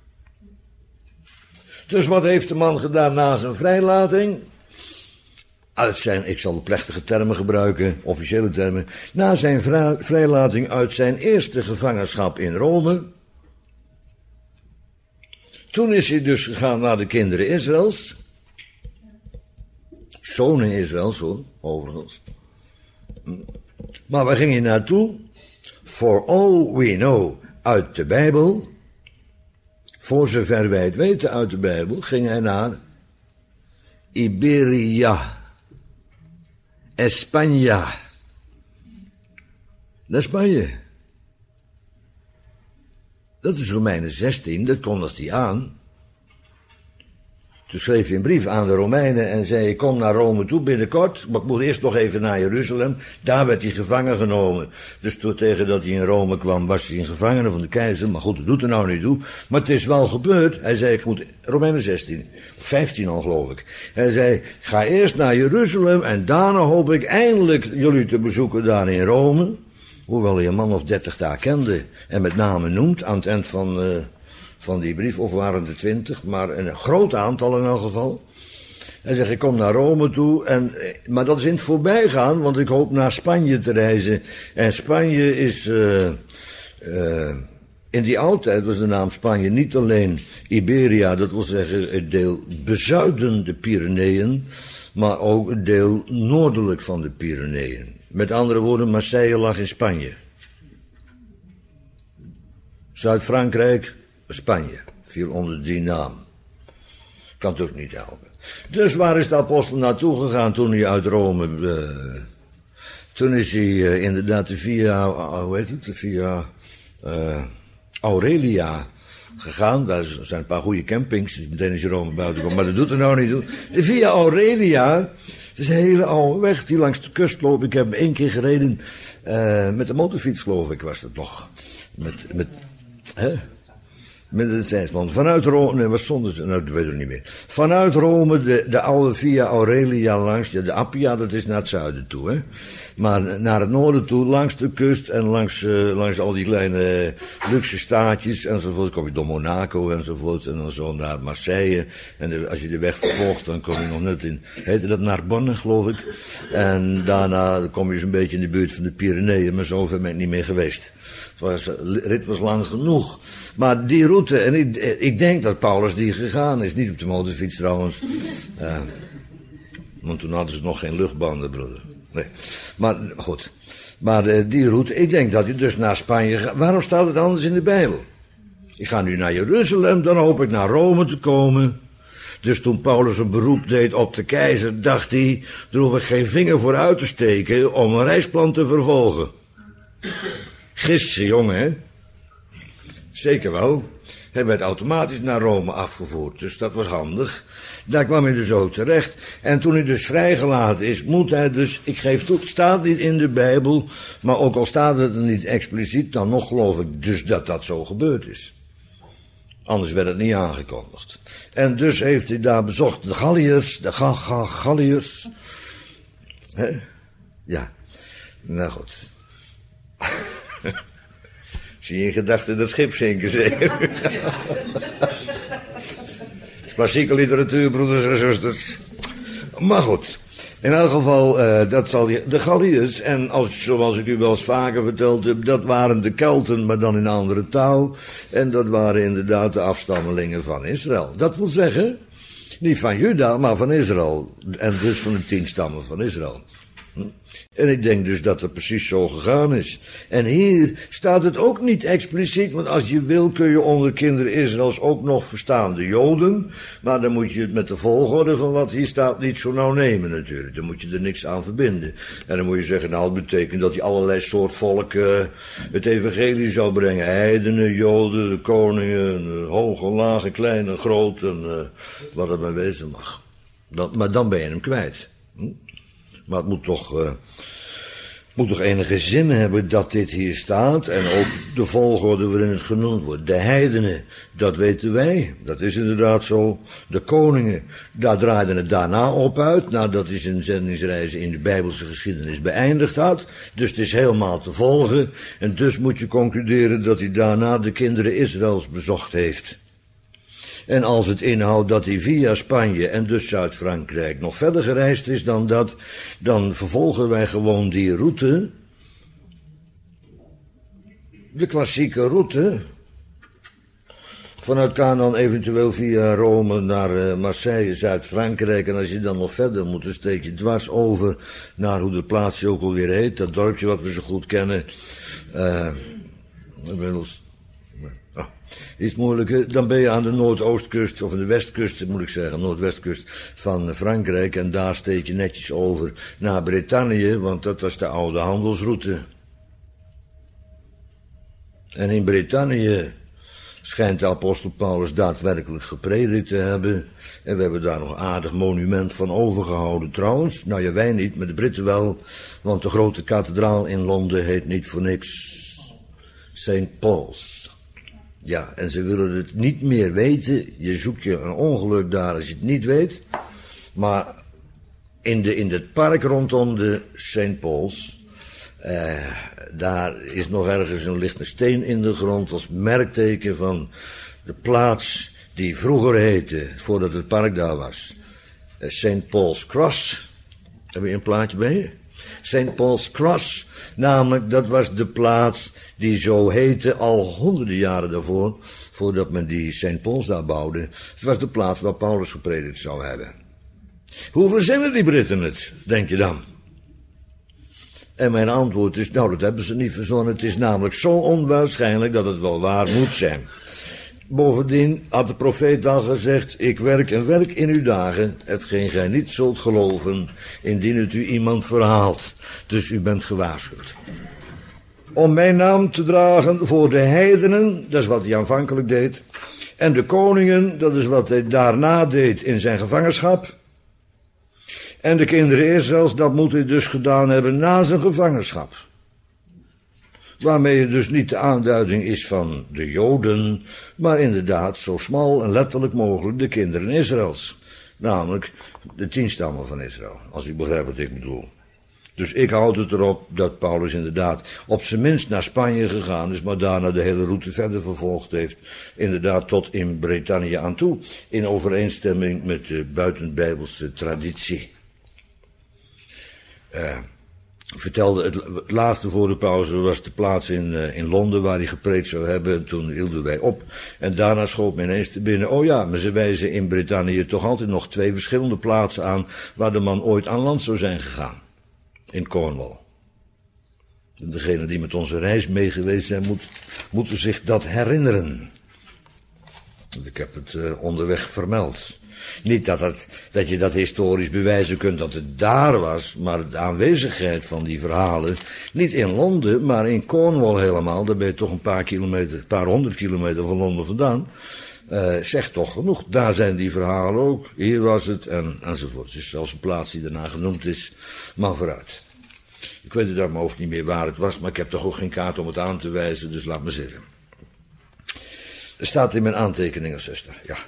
Dus wat heeft de man gedaan na zijn vrijlating? Uit zijn, ik zal de plechtige termen gebruiken, officiële termen, na zijn vrij, vrijlating uit zijn eerste gevangenschap in Rome. Toen is hij dus gegaan naar de kinderen Israëls. Zonen Israëls hoor, overigens. Maar waar ging hij naartoe? For all we know uit de Bijbel, voor zover wij het weten uit de Bijbel, ging hij naar Iberia, España. Naar Spanje. Dat is Romeinen zestien, dat kondigt hij aan. Toen schreef hij een brief aan de Romeinen en zei, ik kom naar Rome toe binnenkort, maar ik moet eerst nog even naar Jeruzalem. Daar werd hij gevangen genomen. Dus toen tegen dat hij in Rome kwam, was hij een gevangene van de keizer. Maar goed, dat doet er nou niet toe. Maar het is wel gebeurd. Hij zei, ik moet, Romeinen zestien, vijftien al geloof ik. Hij zei, ga eerst naar Jeruzalem en daarna hoop ik eindelijk jullie te bezoeken daar in Rome. Hoewel hij een man of dertig daar kende en met name noemt aan het eind van, uh, van die brief, of waren er twintig, maar een groot aantal in elk geval. Hij zegt, ik kom naar Rome toe, en, maar dat is in het voorbijgaan, want ik hoop naar Spanje te reizen. En Spanje is, uh, uh, in die oudheid was de naam Spanje niet alleen Iberia, dat wil zeggen het deel bezuiden de Pyreneeën, maar ook het deel noordelijk van de Pyreneeën. Met andere woorden, Marseille lag in Spanje. Zuid-Frankrijk, Spanje, viel onder die naam. Kan het ook niet helpen. Dus waar is de apostel naartoe gegaan toen hij uit Rome... Uh, toen is hij uh, inderdaad de via... Uh, hoe heet het? De via... Uh, Aurelia gegaan. Daar zijn een paar goede campings. Dus meteen is Rome buiten komt. Maar dat doet er nou niet toe. De via Aurelia... Het is een hele oude weg die langs de kust loopt. Ik heb hem één keer gereden uh, met de motorfiets, geloof ik, was dat nog. Met, met, hè? Met het zijspan. Vanuit Rome, nee, was zonder, nou, dat weet ik niet meer. Vanuit Rome, de, de oude Via Aurelia langs, ja, de Appia, dat is naar het zuiden toe, hè. Maar naar het noorden toe, langs de kust en langs, uh, langs al die kleine uh, luxe staatjes enzovoort, kom je door Monaco enzovoort, en dan zo naar Marseille. En de, als je de weg vervolgt, dan kom je nog net in, heette dat Narbonne, geloof ik. En daarna kom je zo'n beetje in de buurt van de Pyreneeën, maar zover ben ik niet meer geweest. Het was, de rit was lang genoeg. Maar die route, en ik, ik denk dat Paulus die gegaan is, niet op de motorfiets trouwens. Uh, want toen hadden ze nog geen luchtbanden, broeder. Nee. Maar goed. Maar uh, die route, ik denk dat hij dus naar Spanje gaat. Waarom staat het anders in de Bijbel? Ik ga nu naar Jeruzalem, dan hoop ik naar Rome te komen. Dus toen Paulus een beroep deed op de keizer, dacht hij, er hoef ik geen vinger voor uit te steken om een reisplan te vervolgen. Gissen, jongen, hè? Zeker wel. Hij werd automatisch naar Rome afgevoerd, dus dat was handig. Daar kwam hij dus ook terecht. En toen hij dus vrijgelaten is, moet hij dus, ik geef toe, het staat niet in de Bijbel, maar ook al staat het er niet expliciet, dan nog geloof ik dus dat dat zo gebeurd is. Anders werd het niet aangekondigd. En dus heeft hij daar bezocht de Galliërs, de ga ga Galliërs. Hè? Ja, nou goed. Zie je in gedachten dat schip zinken, zeker? Klassieke literatuur, broeders en zusters. Maar goed, in elk geval, uh, dat zal je, de Galliërs, en als, zoals ik u wel eens vaker verteld heb, dat waren de Kelten, maar dan in een andere taal. En dat waren inderdaad de afstammelingen van Israël. Dat wil zeggen, niet van Juda, maar van Israël. En dus van de tien stammen van Israël. En ik denk dus dat het precies zo gegaan is. En hier staat het ook niet expliciet, want als je wil kun je onder kinderen Israëls ook nog verstaan de Joden, maar dan moet je het met de volgorde van wat hier staat niet zo nauw nemen natuurlijk. Dan moet je er niks aan verbinden. En dan moet je zeggen, nou het betekent dat hij allerlei soort volken het evangelie zou brengen. Heidenen, Joden, de koningen, hoge, lage, kleine, grote, en, uh, wat het maar wezen mag. Dat, maar dan ben je hem kwijt. Hm? Maar het moet toch, uh, moet toch enige zin hebben dat dit hier staat. En ook de volgorde waarin het genoemd wordt. De heidenen, dat weten wij. Dat is inderdaad zo. De koningen, daar draaiden het daarna op uit. Nadat hij zijn zendingsreizen in de Bijbelse geschiedenis beëindigd had. Dus het is helemaal te volgen. En dus moet je concluderen dat hij daarna de kinderen Israëls bezocht heeft. En als het inhoudt dat hij via Spanje en dus Zuid-Frankrijk nog verder gereisd is dan dat, dan vervolgen wij gewoon die route. De klassieke route. Vanuit Canaan eventueel via Rome naar uh, Marseille, Zuid-Frankrijk. En als je dan nog verder moet, dan steek je dwars over naar hoe de plaatsje ook alweer heet. Dat dorpje wat we zo goed kennen. Uh, inmiddels... Oh, iets moeilijker, dan ben je aan de noordoostkust, of aan de westkust, moet ik zeggen, noordwestkust van Frankrijk. En daar steek je netjes over naar Brittannië, want dat was de oude handelsroute. En in Brittannië schijnt de apostel Paulus daadwerkelijk gepredikt te hebben. En we hebben daar nog een aardig monument van overgehouden trouwens. Nou ja, wij niet, maar de Britten wel, want de grote kathedraal in Londen heet niet voor niks Saint Paul's. Ja, en ze willen het niet meer weten. Je zoekt je een ongeluk daar als je het niet weet. Maar in, de, in het park rondom de Saint Paul's, eh, daar is nog ergens een lichte steen in de grond als merkteken van de plaats die vroeger heette, voordat het park daar was. Eh, Saint Paul's Cross. Heb je een plaatje bij je? Saint Paul's Cross, namelijk dat was de plaats die zo heette al honderden jaren daarvoor, voordat men die Saint Paul's daar bouwde. Het was de plaats waar Paulus gepredikt zou hebben. Hoe verzinnen die Britten het, denk je dan? En mijn antwoord is, nou dat hebben ze niet verzonnen, het is namelijk zo onwaarschijnlijk dat het wel waar moet zijn. Bovendien had de profeet al gezegd, ik werk en werk in uw dagen, hetgeen gij niet zult geloven, indien het u iemand verhaalt. Dus u bent gewaarschuwd. Om mijn naam te dragen voor de heidenen, dat is wat hij aanvankelijk deed, en de koningen, dat is wat hij daarna deed in zijn gevangenschap. En de kinderen Israëls, dat moet hij dus gedaan hebben na zijn gevangenschap. Waarmee het dus niet de aanduiding is van de Joden, maar inderdaad zo smal en letterlijk mogelijk de kinderen Israëls. Namelijk de tien stammen van Israël, als u begrijpt wat ik bedoel. Dus ik houd het erop dat Paulus inderdaad op zijn minst naar Spanje gegaan is, maar daarna de hele route verder vervolgd heeft. Inderdaad tot in Brittannië aan toe, in overeenstemming met de buitenbijbelse traditie. Uh, vertelde het, het laatste voor de pauze was de plaats in, uh, in Londen waar hij gepreekt zou hebben. En toen hielden wij op. En daarna schoot me ineens te binnen. Oh ja, maar ze wijzen in Brittannië toch altijd nog twee verschillende plaatsen aan waar de man ooit aan land zou zijn gegaan. In Cornwall. En degenen die met onze reis meegeweest zijn, moet, moeten zich dat herinneren. Ik heb het uh, onderweg vermeld. Niet dat, het, dat je dat historisch bewijzen kunt dat het daar was, maar de aanwezigheid van die verhalen, niet in Londen, maar in Cornwall helemaal, daar ben je toch een paar kilometer, een paar honderd kilometer van Londen vandaan, uh, zegt toch genoeg. Daar zijn die verhalen ook, hier was het, en, enzovoort. Het is zelfs een plaats die daarna genoemd is, maar vooruit. Ik weet het uit mijn hoofd niet meer waar het was, maar ik heb toch ook geen kaart om het aan te wijzen, dus laat me zitten. Er staat in mijn aantekeningen, zuster, ja.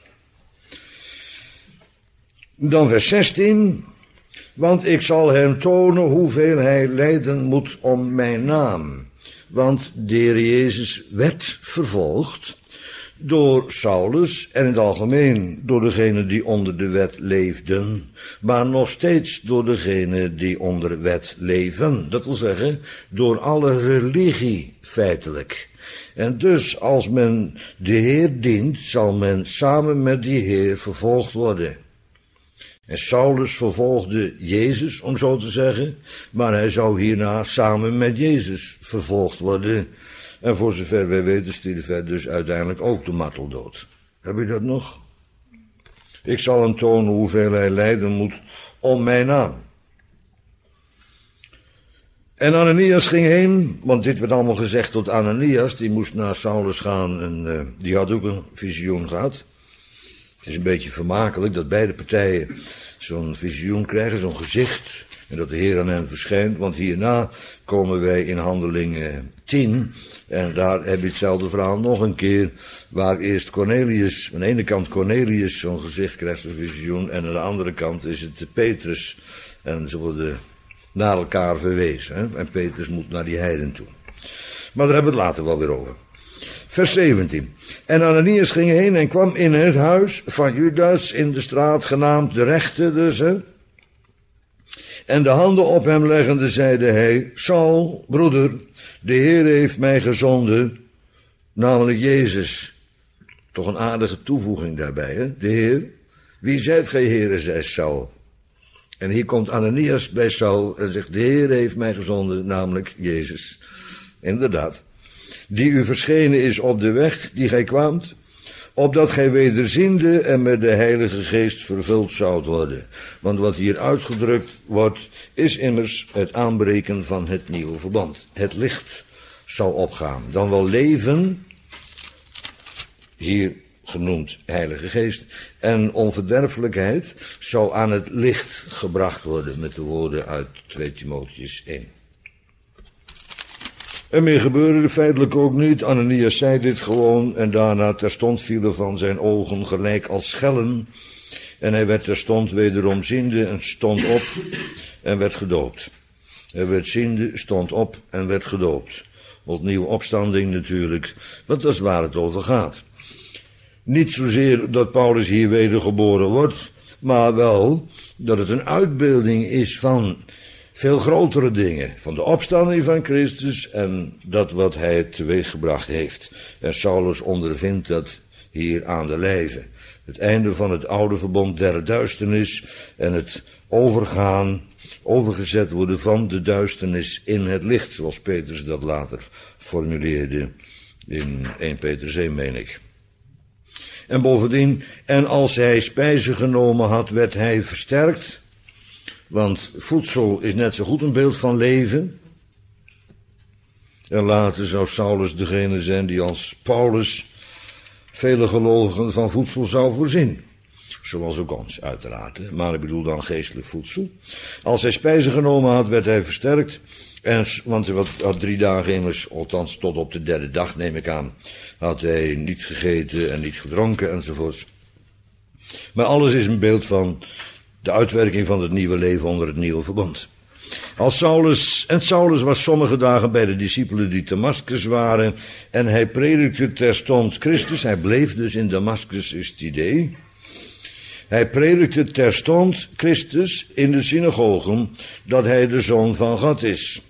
Dan vers zestien. Want ik zal hem tonen hoeveel hij lijden moet om mijn naam. Want de Heer Jezus werd vervolgd door Saulus en in het algemeen door degenen die onder de wet leefden, maar nog steeds door degenen die onder de wet leven. Dat wil zeggen, door alle religie feitelijk. En dus als men de Heer dient, zal men samen met die Heer vervolgd worden. En Saulus vervolgde Jezus, om zo te zeggen, maar hij zou hierna samen met Jezus vervolgd worden. En voor zover wij weten stierf hij dus uiteindelijk ook de marteldood. Heb je dat nog? Ik zal hem tonen hoeveel hij lijden moet om mijn naam. En Ananias ging heen, want dit werd allemaal gezegd tot Ananias, die moest naar Saulus gaan en uh, die had ook een visioen gehad. Het is een beetje vermakelijk dat beide partijen zo'n visioen krijgen, zo'n gezicht, en dat de Heer aan hen verschijnt, want hierna komen wij in Handelingen tien, en daar heb je hetzelfde verhaal nog een keer, waar eerst Cornelius, aan de ene kant Cornelius zo'n gezicht krijgt, zo'n visioen, en aan de andere kant is het Petrus, en ze worden naar elkaar verwezen, hè? En Petrus moet naar die heiden toe. Maar daar hebben we het later wel weer over. Vers zeventien. En Ananias ging heen en kwam in het huis van Judas in de straat genaamd de Rechte dus, hè. En de handen op hem leggende zeide hij, Saul, broeder, de Heer heeft mij gezonden, namelijk Jezus. Toch een aardige toevoeging daarbij, hè. De Heer, wie zijt gij, Heere, zei Saul. En hier komt Ananias bij Saul en zegt, de Heer heeft mij gezonden, namelijk Jezus. Inderdaad. Die u verschenen is op de weg die gij kwaamt, opdat gij wederziende en met de Heilige Geest vervuld zoudt worden. Want wat hier uitgedrukt wordt, is immers het aanbreken van het nieuwe verband. Het licht zal opgaan. Dan wel leven, hier genoemd Heilige Geest, en onverderfelijkheid zou aan het licht gebracht worden, met de woorden uit twee Timotheüs één. En meer gebeurde er feitelijk ook niet. Ananias zei dit gewoon en daarna terstond vielen van zijn ogen gelijk als schellen. En hij werd terstond wederom ziende en stond op en werd gedoopt. Hij werd ziende, stond op en werd gedoopt. Opnieuw opstanding natuurlijk, want dat is waar het over gaat. Niet zozeer dat Paulus hier wedergeboren wordt, maar wel dat het een uitbeelding is van veel grotere dingen, van de opstanding van Christus en dat wat hij teweeggebracht heeft. En Saulus ondervindt dat hier aan de lijve. Het einde van het oude verbond der duisternis en het overgaan, overgezet worden van de duisternis in het licht, zoals Petrus dat later formuleerde in eerste Petrus één, meen ik. En bovendien, en als hij spijzen genomen had, werd hij versterkt. Want voedsel is net zo goed een beeld van leven. En later zou Saulus degene zijn die als Paulus vele gelovigen van voedsel zou voorzien. Zoals ook ons, uiteraard. Maar ik bedoel dan geestelijk voedsel. Als hij spijzen genomen had, werd hij versterkt. En, want hij had drie dagen immers, althans tot op de derde dag neem ik aan, had hij niet gegeten en niet gedronken enzovoort. Maar alles is een beeld van de uitwerking van het nieuwe leven onder het nieuwe verbond. Als Saulus, en Saulus was sommige dagen bij de discipelen die Damascus waren, en hij predikte terstond Christus, hij bleef dus in Damascus, is het idee. Hij predikte terstond Christus in de synagogen, dat hij de Zoon van God is.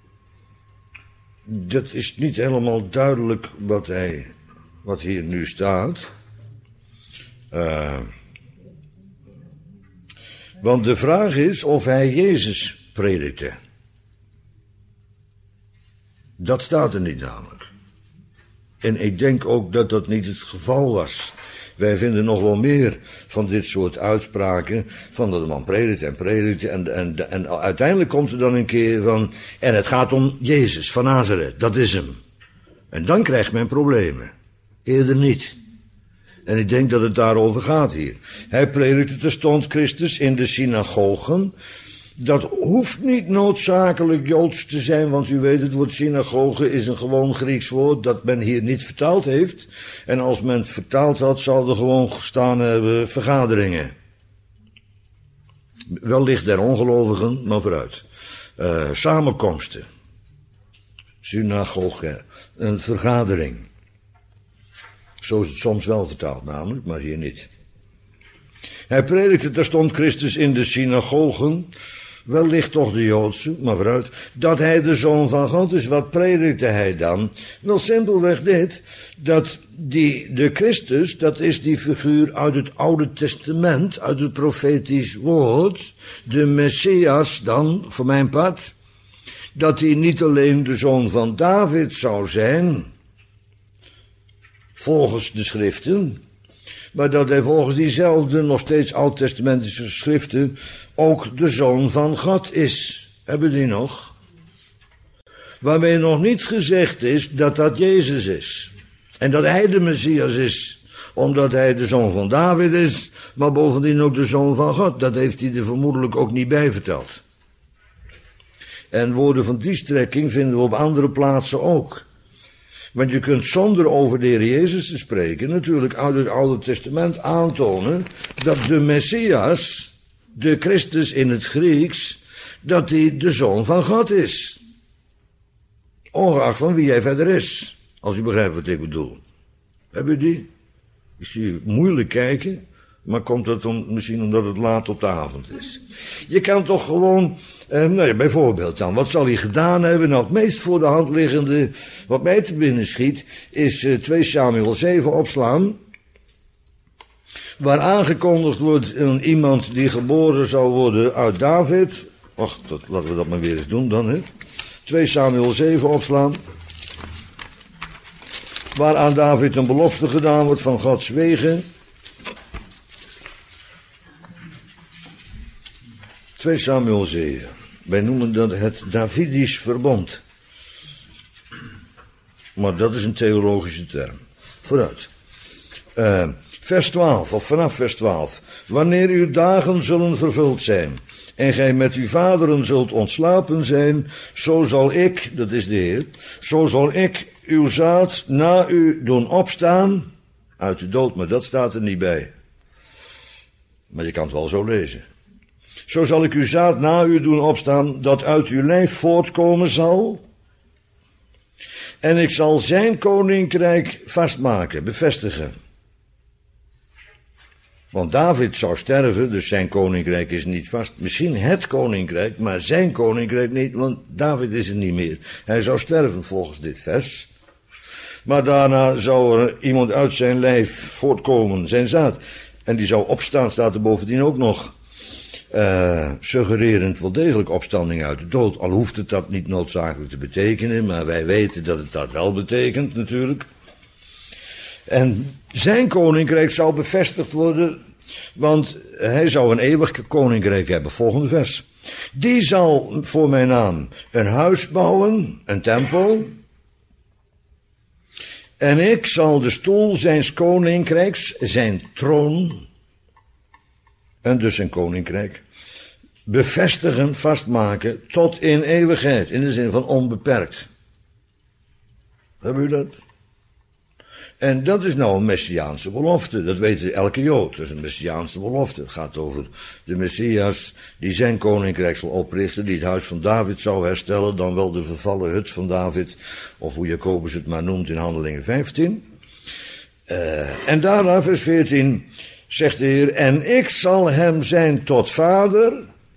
Dat is niet helemaal duidelijk wat hij, wat hier nu staat. Uh, want de vraag is of hij Jezus predikte. Dat staat er niet namelijk. En ik denk ook dat dat niet het geval was. Wij vinden nog wel meer van dit soort uitspraken, van dat de man predikt en predikt en, en, en uiteindelijk komt er dan een keer van, en het gaat om Jezus van Nazareth, dat is hem. En dan krijgt men problemen. Eerder niet. En ik denk dat het daarover gaat hier. Hij predikte terstond Christus in de synagogen. Dat hoeft niet noodzakelijk Joods te zijn, want u weet het woord synagoge is een gewoon Grieks woord dat men hier niet vertaald heeft. En als men het vertaald had, zou er gewoon gestaan hebben vergaderingen. Wellicht der ongelovigen, maar vooruit. Uh, samenkomsten. Synagoge, een vergadering. Zo is het soms wel vertaald namelijk, maar hier niet. Hij predikte terstond Christus in de synagogen, wellicht toch de Joodse, maar vooruit, dat hij de Zoon van God is. Wat predikte hij dan? Wel simpelweg dit, dat die, de Christus, dat is die figuur uit het Oude Testament, uit het profetisch woord, de Messias dan, voor mijn part, dat hij niet alleen de Zoon van David zou zijn, volgens de schriften, maar dat hij volgens diezelfde, nog steeds oud-testamentische schriften, ook de Zoon van God is. Hebben die nog? Waarmee nog niet gezegd is dat dat Jezus is. En dat hij de Messias is, omdat hij de Zoon van David is, maar bovendien ook de Zoon van God. Dat heeft hij er vermoedelijk ook niet bij verteld. En woorden van die strekking vinden we op andere plaatsen ook. Want je kunt zonder over de Heer Jezus te spreken natuurlijk uit het Oude Testament aantonen dat de Messias, de Christus in het Grieks, dat hij de Zoon van God is. Ongeacht van wie hij verder is, als u begrijpt wat ik bedoel. Heb u die? Ik zie u moeilijk kijken, maar komt dat om, misschien omdat het laat op de avond is. Je kan toch gewoon, eh, nou ja, bijvoorbeeld dan, wat zal hij gedaan hebben? Nou, het meest voor de hand liggende, wat mij te binnen schiet, is eh, twee Samuel zeven opslaan. Waar aangekondigd wordt een iemand die geboren zou worden uit David. Och, dat, laten we dat maar weer eens doen dan, hè. twee Samuel zeven opslaan. Waar aan David een belofte gedaan wordt van Gods wegen. twee Samuel zeven. Wij noemen dat het Davidisch verbond. Maar dat is een theologische term. Vooruit. Uh, vers twaalf, of vanaf vers twaalf. Wanneer uw dagen zullen vervuld zijn, en gij met uw vaderen zult ontslapen zijn, zo zal ik, dat is de Heer, zo zal ik uw zaad na u doen opstaan, uit de dood, maar dat staat er niet bij. Maar je kan het wel zo lezen. Zo zal ik uw zaad na u doen opstaan, dat uit uw lijf voortkomen zal. En ik zal zijn koninkrijk vastmaken, bevestigen. Want David zou sterven, dus zijn koninkrijk is niet vast. Misschien het koninkrijk, maar zijn koninkrijk niet, want David is er niet meer. Hij zou sterven volgens dit vers. Maar daarna zou er iemand uit zijn lijf voortkomen, zijn zaad. En die zou opstaan, staat er bovendien ook nog. Uh, suggererend wel degelijk opstanding uit de dood. Al hoeft het dat niet noodzakelijk te betekenen, maar wij weten dat het dat wel betekent natuurlijk. En zijn koninkrijk zal bevestigd worden, want hij zou een eeuwig koninkrijk hebben. Volgende vers. Die zal voor mijn naam een huis bouwen, een tempel. En ik zal de stoel zijns koninkrijks, zijn troon, en dus zijn koninkrijk, bevestigen, vastmaken, tot in eeuwigheid, in de zin van onbeperkt. Hebben u dat? En dat is nou een messiaanse belofte, dat weet elke Jood, dat is een messiaanse belofte. Het gaat over de Messias die zijn koninkrijk zal oprichten, die het huis van David zou herstellen, dan wel de vervallen hut van David, of hoe Jacobus het maar noemt in Handelingen vijftien. Uh, en daarna vers veertien zegt de Heer, en ik zal hem zijn tot vader.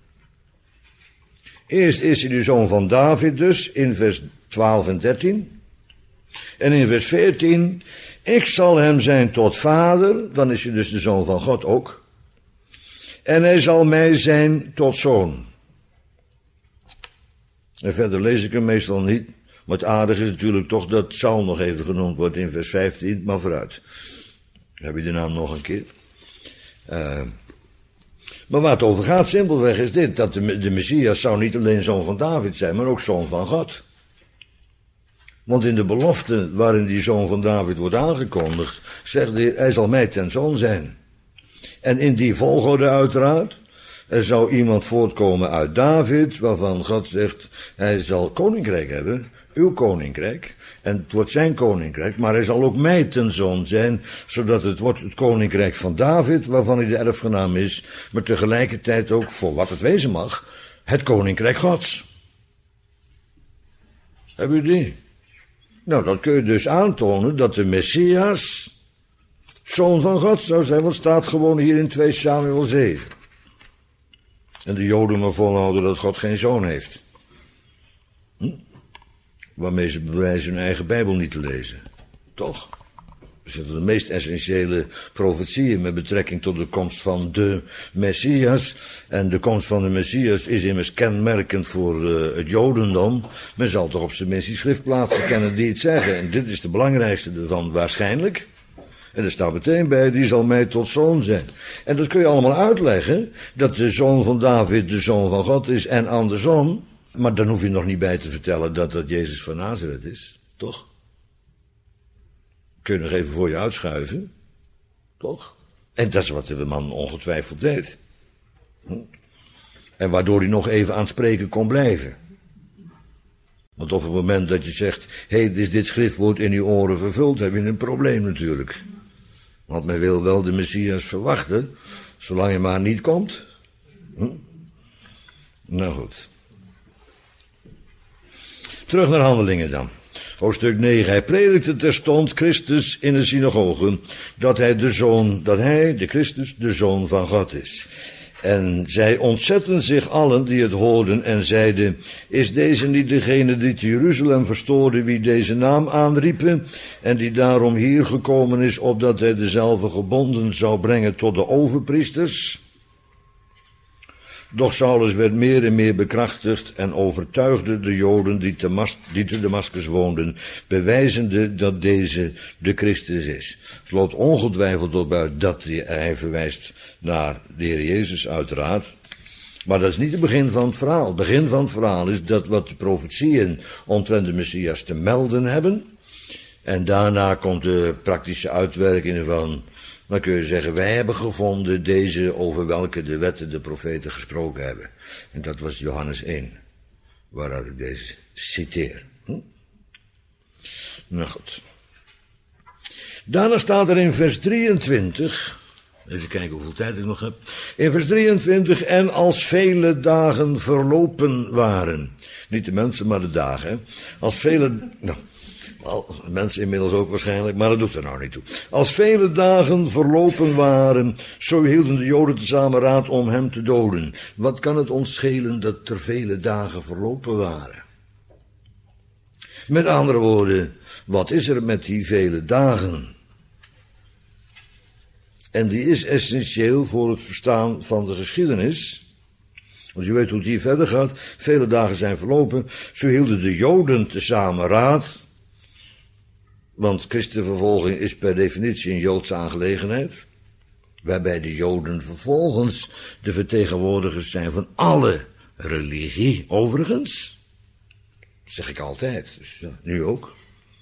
Eerst is hij de zoon van David dus, in vers twaalf en dertien. En in vers veertien, ik zal hem zijn tot vader, dan is hij dus de zoon van God ook. En hij zal mij zijn tot zoon. En verder lees ik hem meestal niet, Maar het aardige is natuurlijk toch dat Saul nog even genoemd wordt in vers vijftien, maar vooruit. Dan heb je de naam nog een keer. Uh, maar waar het over gaat, simpelweg is dit, dat de, de Messias zou niet alleen zoon van David zijn, maar ook zoon van God. Want in de belofte waarin die zoon van David wordt aangekondigd, zegt de Heer, hij zal mij ten zoon zijn. En in die volgorde uiteraard, er zou iemand voortkomen uit David, waarvan God zegt, hij zal koninkrijk hebben, uw koninkrijk, en het wordt zijn koninkrijk, maar hij zal ook mij ten zoon zijn, zodat het wordt het koninkrijk van David, waarvan hij de erfgenaam is, maar tegelijkertijd ook, voor wat het wezen mag, het koninkrijk Gods. Hebben jullie die? Nou, dan kun je dus aantonen dat de Messias zoon van God zou zijn, wat staat gewoon hier in twee Samuel zeven. En de Joden maar volhouden dat God geen zoon heeft. Hm? Waarmee ze bewijzen hun eigen Bijbel niet te lezen. Toch? Er zitten de meest essentiële profetieën met betrekking tot de komst van de Messias. En de komst van de Messias is immers kenmerkend voor uh, het Jodendom. Men zal toch op zijn minst die schriftplaatsen kennen die het zeggen. En dit is de belangrijkste ervan waarschijnlijk. En er staat meteen bij, die zal mij tot zoon zijn. En dat kun je allemaal uitleggen, dat de zoon van David de zoon van God is en andersom. Maar dan hoef je nog niet bij te vertellen dat dat Jezus van Nazareth is, toch? Kun je nog even voor je uitschuiven, toch? En dat is wat de man ongetwijfeld deed. Hm? En waardoor hij nog even aan het spreken kon blijven. Want op het moment dat je zegt, hé, hey, is dit schriftwoord in uw oren vervuld, heb je een probleem natuurlijk. Want men wil wel de Messias verwachten, zolang hij maar niet komt. Hm? Nou goed. Terug naar Handelingen dan. Hoofdstuk negen. Hij predikte terstond Christus in de synagogen, dat hij de zoon, dat hij, de Christus, de zoon van God is. En zij ontzetten zich allen die het hoorden en zeiden, is deze niet degene die te Jeruzalem verstoorde, wie deze naam aanriepen, en die daarom hier gekomen is, opdat hij dezelfde gebonden zou brengen tot de overpriesters? Doch Saulus werd meer en meer bekrachtigd en overtuigde de Joden die te, Mas- die te Damaskus woonden, bewijzende dat deze de Christus is. Het loopt ongetwijfeld op uit dat hij, hij verwijst naar de Heer Jezus uiteraard. Maar dat is niet het begin van het verhaal. Het begin van het verhaal is dat wat de profetieën omtrent de Messias te melden hebben. En daarna komt de praktische uitwerking van, dan kun je zeggen, wij hebben gevonden deze over welke de wetten de profeten gesproken hebben. En dat was Johannes één, waaruit ik deze citeer. Hm? Nou goed. Daarna staat er in vers drieëntwintig, even kijken hoeveel tijd ik nog heb. In vers drieëntwintig, en als vele dagen verlopen waren. Niet de mensen, maar de dagen. Hè? Als vele, nou, al, mensen inmiddels ook waarschijnlijk, maar dat doet er nou niet toe. Als vele dagen verlopen waren, zo hielden de Joden tezamen raad om hem te doden. Wat kan het ons schelen dat er vele dagen verlopen waren? Met andere woorden, wat is er met die vele dagen? En die is essentieel voor het verstaan van de geschiedenis. Want je weet hoe het hier verder gaat. Vele dagen zijn verlopen. Zo hielden de Joden tezamen raad. Want christenvervolging is per definitie een Joodse aangelegenheid. Waarbij de Joden vervolgens de vertegenwoordigers zijn van alle religie. Overigens. Dat zeg ik altijd. Dus ja, nu ook.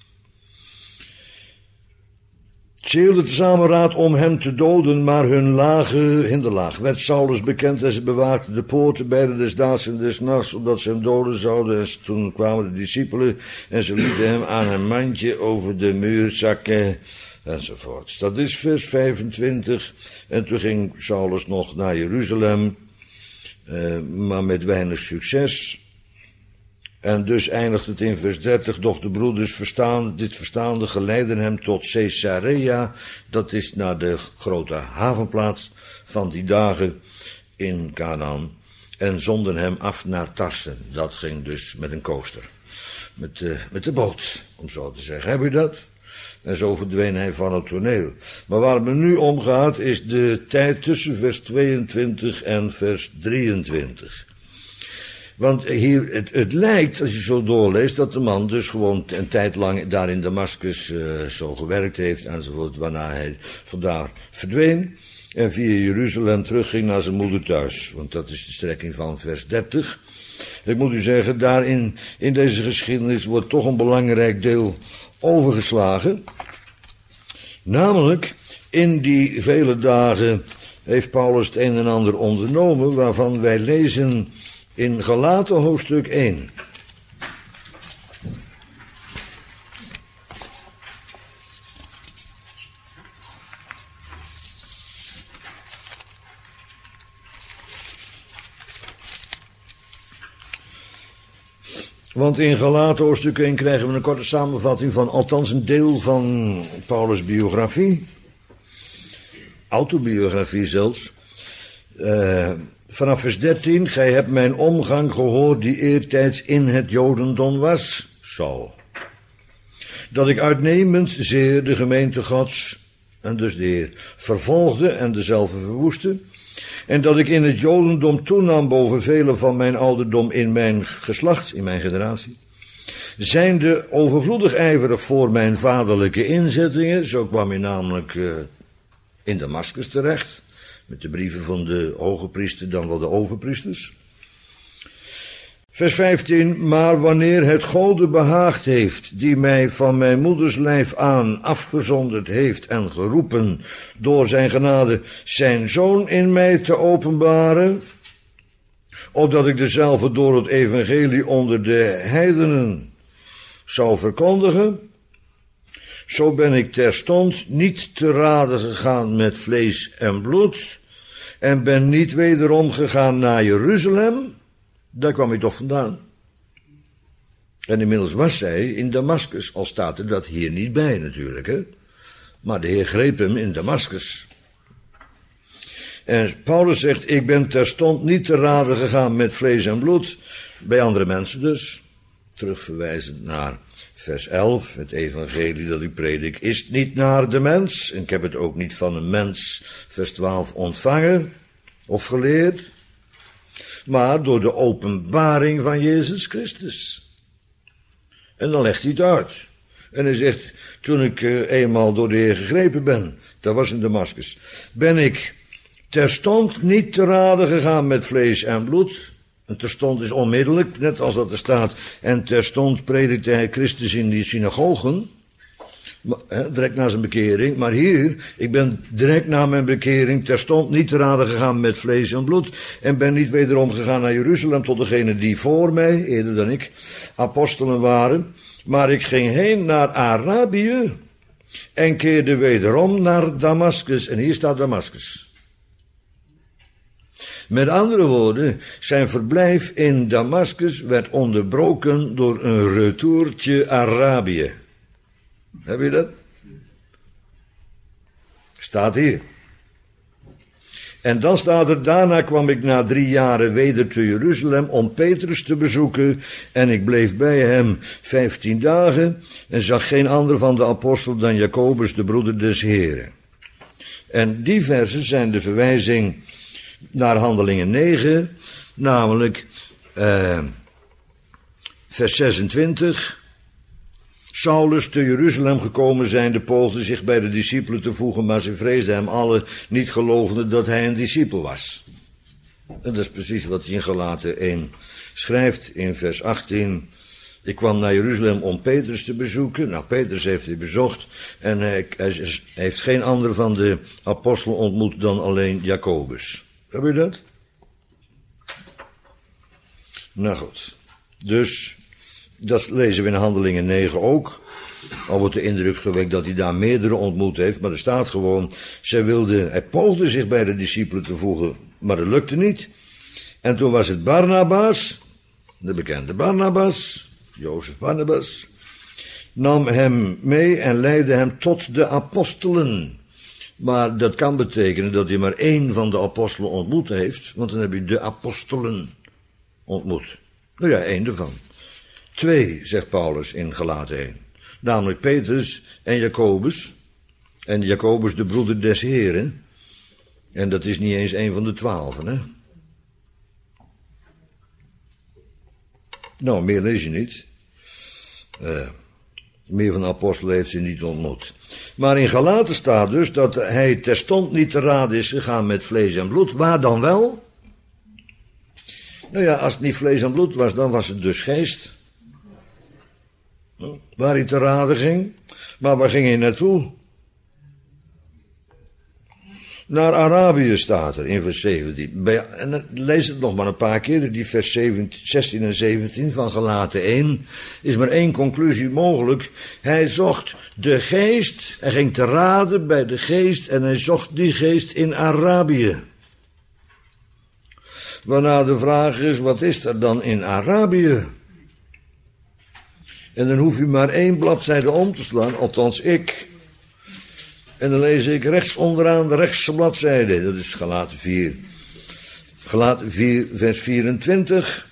Ze hielden tezamen raad om hem te doden, maar hun lage hinderlaag werd Saulus bekend en ze bewaakten de poorten beide des daags en des nachts, opdat ze hem doden zouden. En toen kwamen de discipelen en ze lieten hem aan een mandje over de muur zakken, enzovoort. Dat is vers vijfentwintig. En toen ging Saulus nog naar Jeruzalem, eh, maar met weinig succes. En dus eindigt het in vers dertig, doch de broeders verstaan, dit verstaande geleiden hem tot Caesarea, dat is naar de grote havenplaats van die dagen in Canaan, en zonden hem af naar Tarsen. Dat ging dus met een coaster, met de, met de boot, om zo te zeggen. Heb je dat? En zo verdween hij van het toneel. Maar waar het me nu om gaat, is de tijd tussen vers tweeëntwintig en vers drieëntwintig. Want hier, het, het lijkt, als je zo doorleest, dat de man dus gewoon een tijd lang daar in Damascus uh, zo gewerkt heeft enzovoort, waarna hij vandaar verdween en via Jeruzalem terugging naar zijn moeder thuis. Want dat is de strekking van vers dertig. Ik moet u zeggen, daarin, in deze geschiedenis wordt toch een belangrijk deel overgeslagen. Namelijk, in die vele dagen heeft Paulus het een en ander ondernomen, waarvan wij lezen in Galaten hoofdstuk één. Want in Galaten hoofdstuk één krijgen we een korte samenvatting van, althans een deel van Paulus' biografie. Autobiografie zelfs. Uh, vanaf vers dertien, gij hebt mijn omgang gehoord die eertijds in het Jodendom was. Zo. Dat ik uitnemend zeer de gemeente Gods, en dus de Heer, vervolgde en dezelfde verwoestte. En dat ik in het Jodendom toenam boven vele van mijn ouderdom in mijn geslacht, in mijn generatie. Zijnde overvloedig ijverig voor mijn vaderlijke inzettingen. Zo kwam hij namelijk uh, in Damascus terecht. Met de brieven van de hoge priester, dan wel de overpriesters. Vers vijftien, maar wanneer het Gode behaagd heeft, die mij van mijn moeders lijf aan afgezonderd heeft en geroepen door zijn genade zijn zoon in mij te openbaren, opdat ik dezelfde door het evangelie onder de heidenen zou verkondigen, zo ben ik terstond niet te rade gegaan met vlees en bloed en ben niet wederom gegaan naar Jeruzalem. Daar kwam hij toch vandaan. En inmiddels was hij in Damascus, al staat er dat hier niet bij natuurlijk, hè. Maar de Heer greep hem in Damascus. En Paulus zegt, ik ben terstond niet te rade gegaan met vlees en bloed, bij andere mensen dus. Terugverwijzend naar vers elf, het evangelie dat ik predik is niet naar de mens, en ik heb het ook niet van een mens, vers twaalf, ontvangen of geleerd, maar door de openbaring van Jezus Christus. En dan legt hij het uit. En hij zegt, toen ik uh, eenmaal door de Heer gegrepen ben, dat was in Damascus, ben ik terstond niet te rade gegaan met vlees en bloed. En terstond is onmiddellijk, net als dat er staat, en terstond predikte hij Christus in die synagogen, direct na zijn bekering. Maar hier, ik ben direct na mijn bekering terstond niet te rade gegaan met vlees en bloed en ben niet wederom gegaan naar Jeruzalem tot degenen die voor mij, eerder dan ik, apostelen waren. Maar ik ging heen naar Arabië en keerde wederom naar Damascus. En hier staat Damascus. Met andere woorden, zijn verblijf in Damascus werd onderbroken door een retourtje Arabië. Heb je dat? Staat hier. En dan staat er, daarna kwam ik na drie jaren weder te Jeruzalem om Petrus te bezoeken. En ik bleef bij hem vijftien dagen en zag geen ander van de apostelen dan Jacobus, de broeder des Heren. En die versen zijn de verwijzing naar Handelingen negen, namelijk uh, vers zesentwintig. Saulus te Jeruzalem gekomen zijnde poogde zich bij de discipelen te voegen, maar ze vreesden hem alle niet gelovende dat hij een discipel was. En dat is precies wat hij in Galaten één schrijft in vers achttien. Ik kwam naar Jeruzalem om Petrus te bezoeken. Nou, Petrus heeft hij bezocht en hij, hij heeft geen andere van de apostelen ontmoet dan alleen Jacobus. Heb je dat? Nou goed. Dus, dat lezen we in Handelingen negen ook. Al wordt de indruk gewekt dat hij daar meerdere ontmoet heeft. Maar er staat gewoon, zij wilde, hij poogde zich bij de discipelen te voegen. Maar dat lukte niet. En toen was het Barnabas, de bekende Barnabas, Jozef Barnabas, nam hem mee en leidde hem tot de apostelen. Maar dat kan betekenen dat hij maar één van de apostelen ontmoet heeft, want dan heb je de apostelen ontmoet. Nou ja, één ervan. Twee, zegt Paulus in Galaten één. Namelijk Petrus en Jacobus. En Jacobus de broeder des Heren. En dat is niet eens één van de twaalfen, hè. Nou, meer lees je niet. Uh, meer van de apostelen heeft hij niet ontmoet. Maar in Galaten staat dus dat hij terstond niet te raden is gegaan met vlees en bloed. Waar dan wel? Nou ja, als het niet vlees en bloed was, dan was het dus geest. Waar hij te raden ging. Maar waar ging hij naartoe? Naar Arabië staat er in vers zeventien. Bij, en lees het nog maar een paar keer. Die vers zestien en zeventien van Galaten één. Is maar één conclusie mogelijk. Hij zocht de geest. Hij ging te raden bij de geest. En hij zocht die geest in Arabië. Waarna de vraag is, wat is er dan in Arabië? En dan hoef je maar één bladzijde om te slaan, althans ik. En dan lees ik rechts onderaan de rechtse bladzijde, dat is Galaten vier. Galaten vier, vers vierentwintig.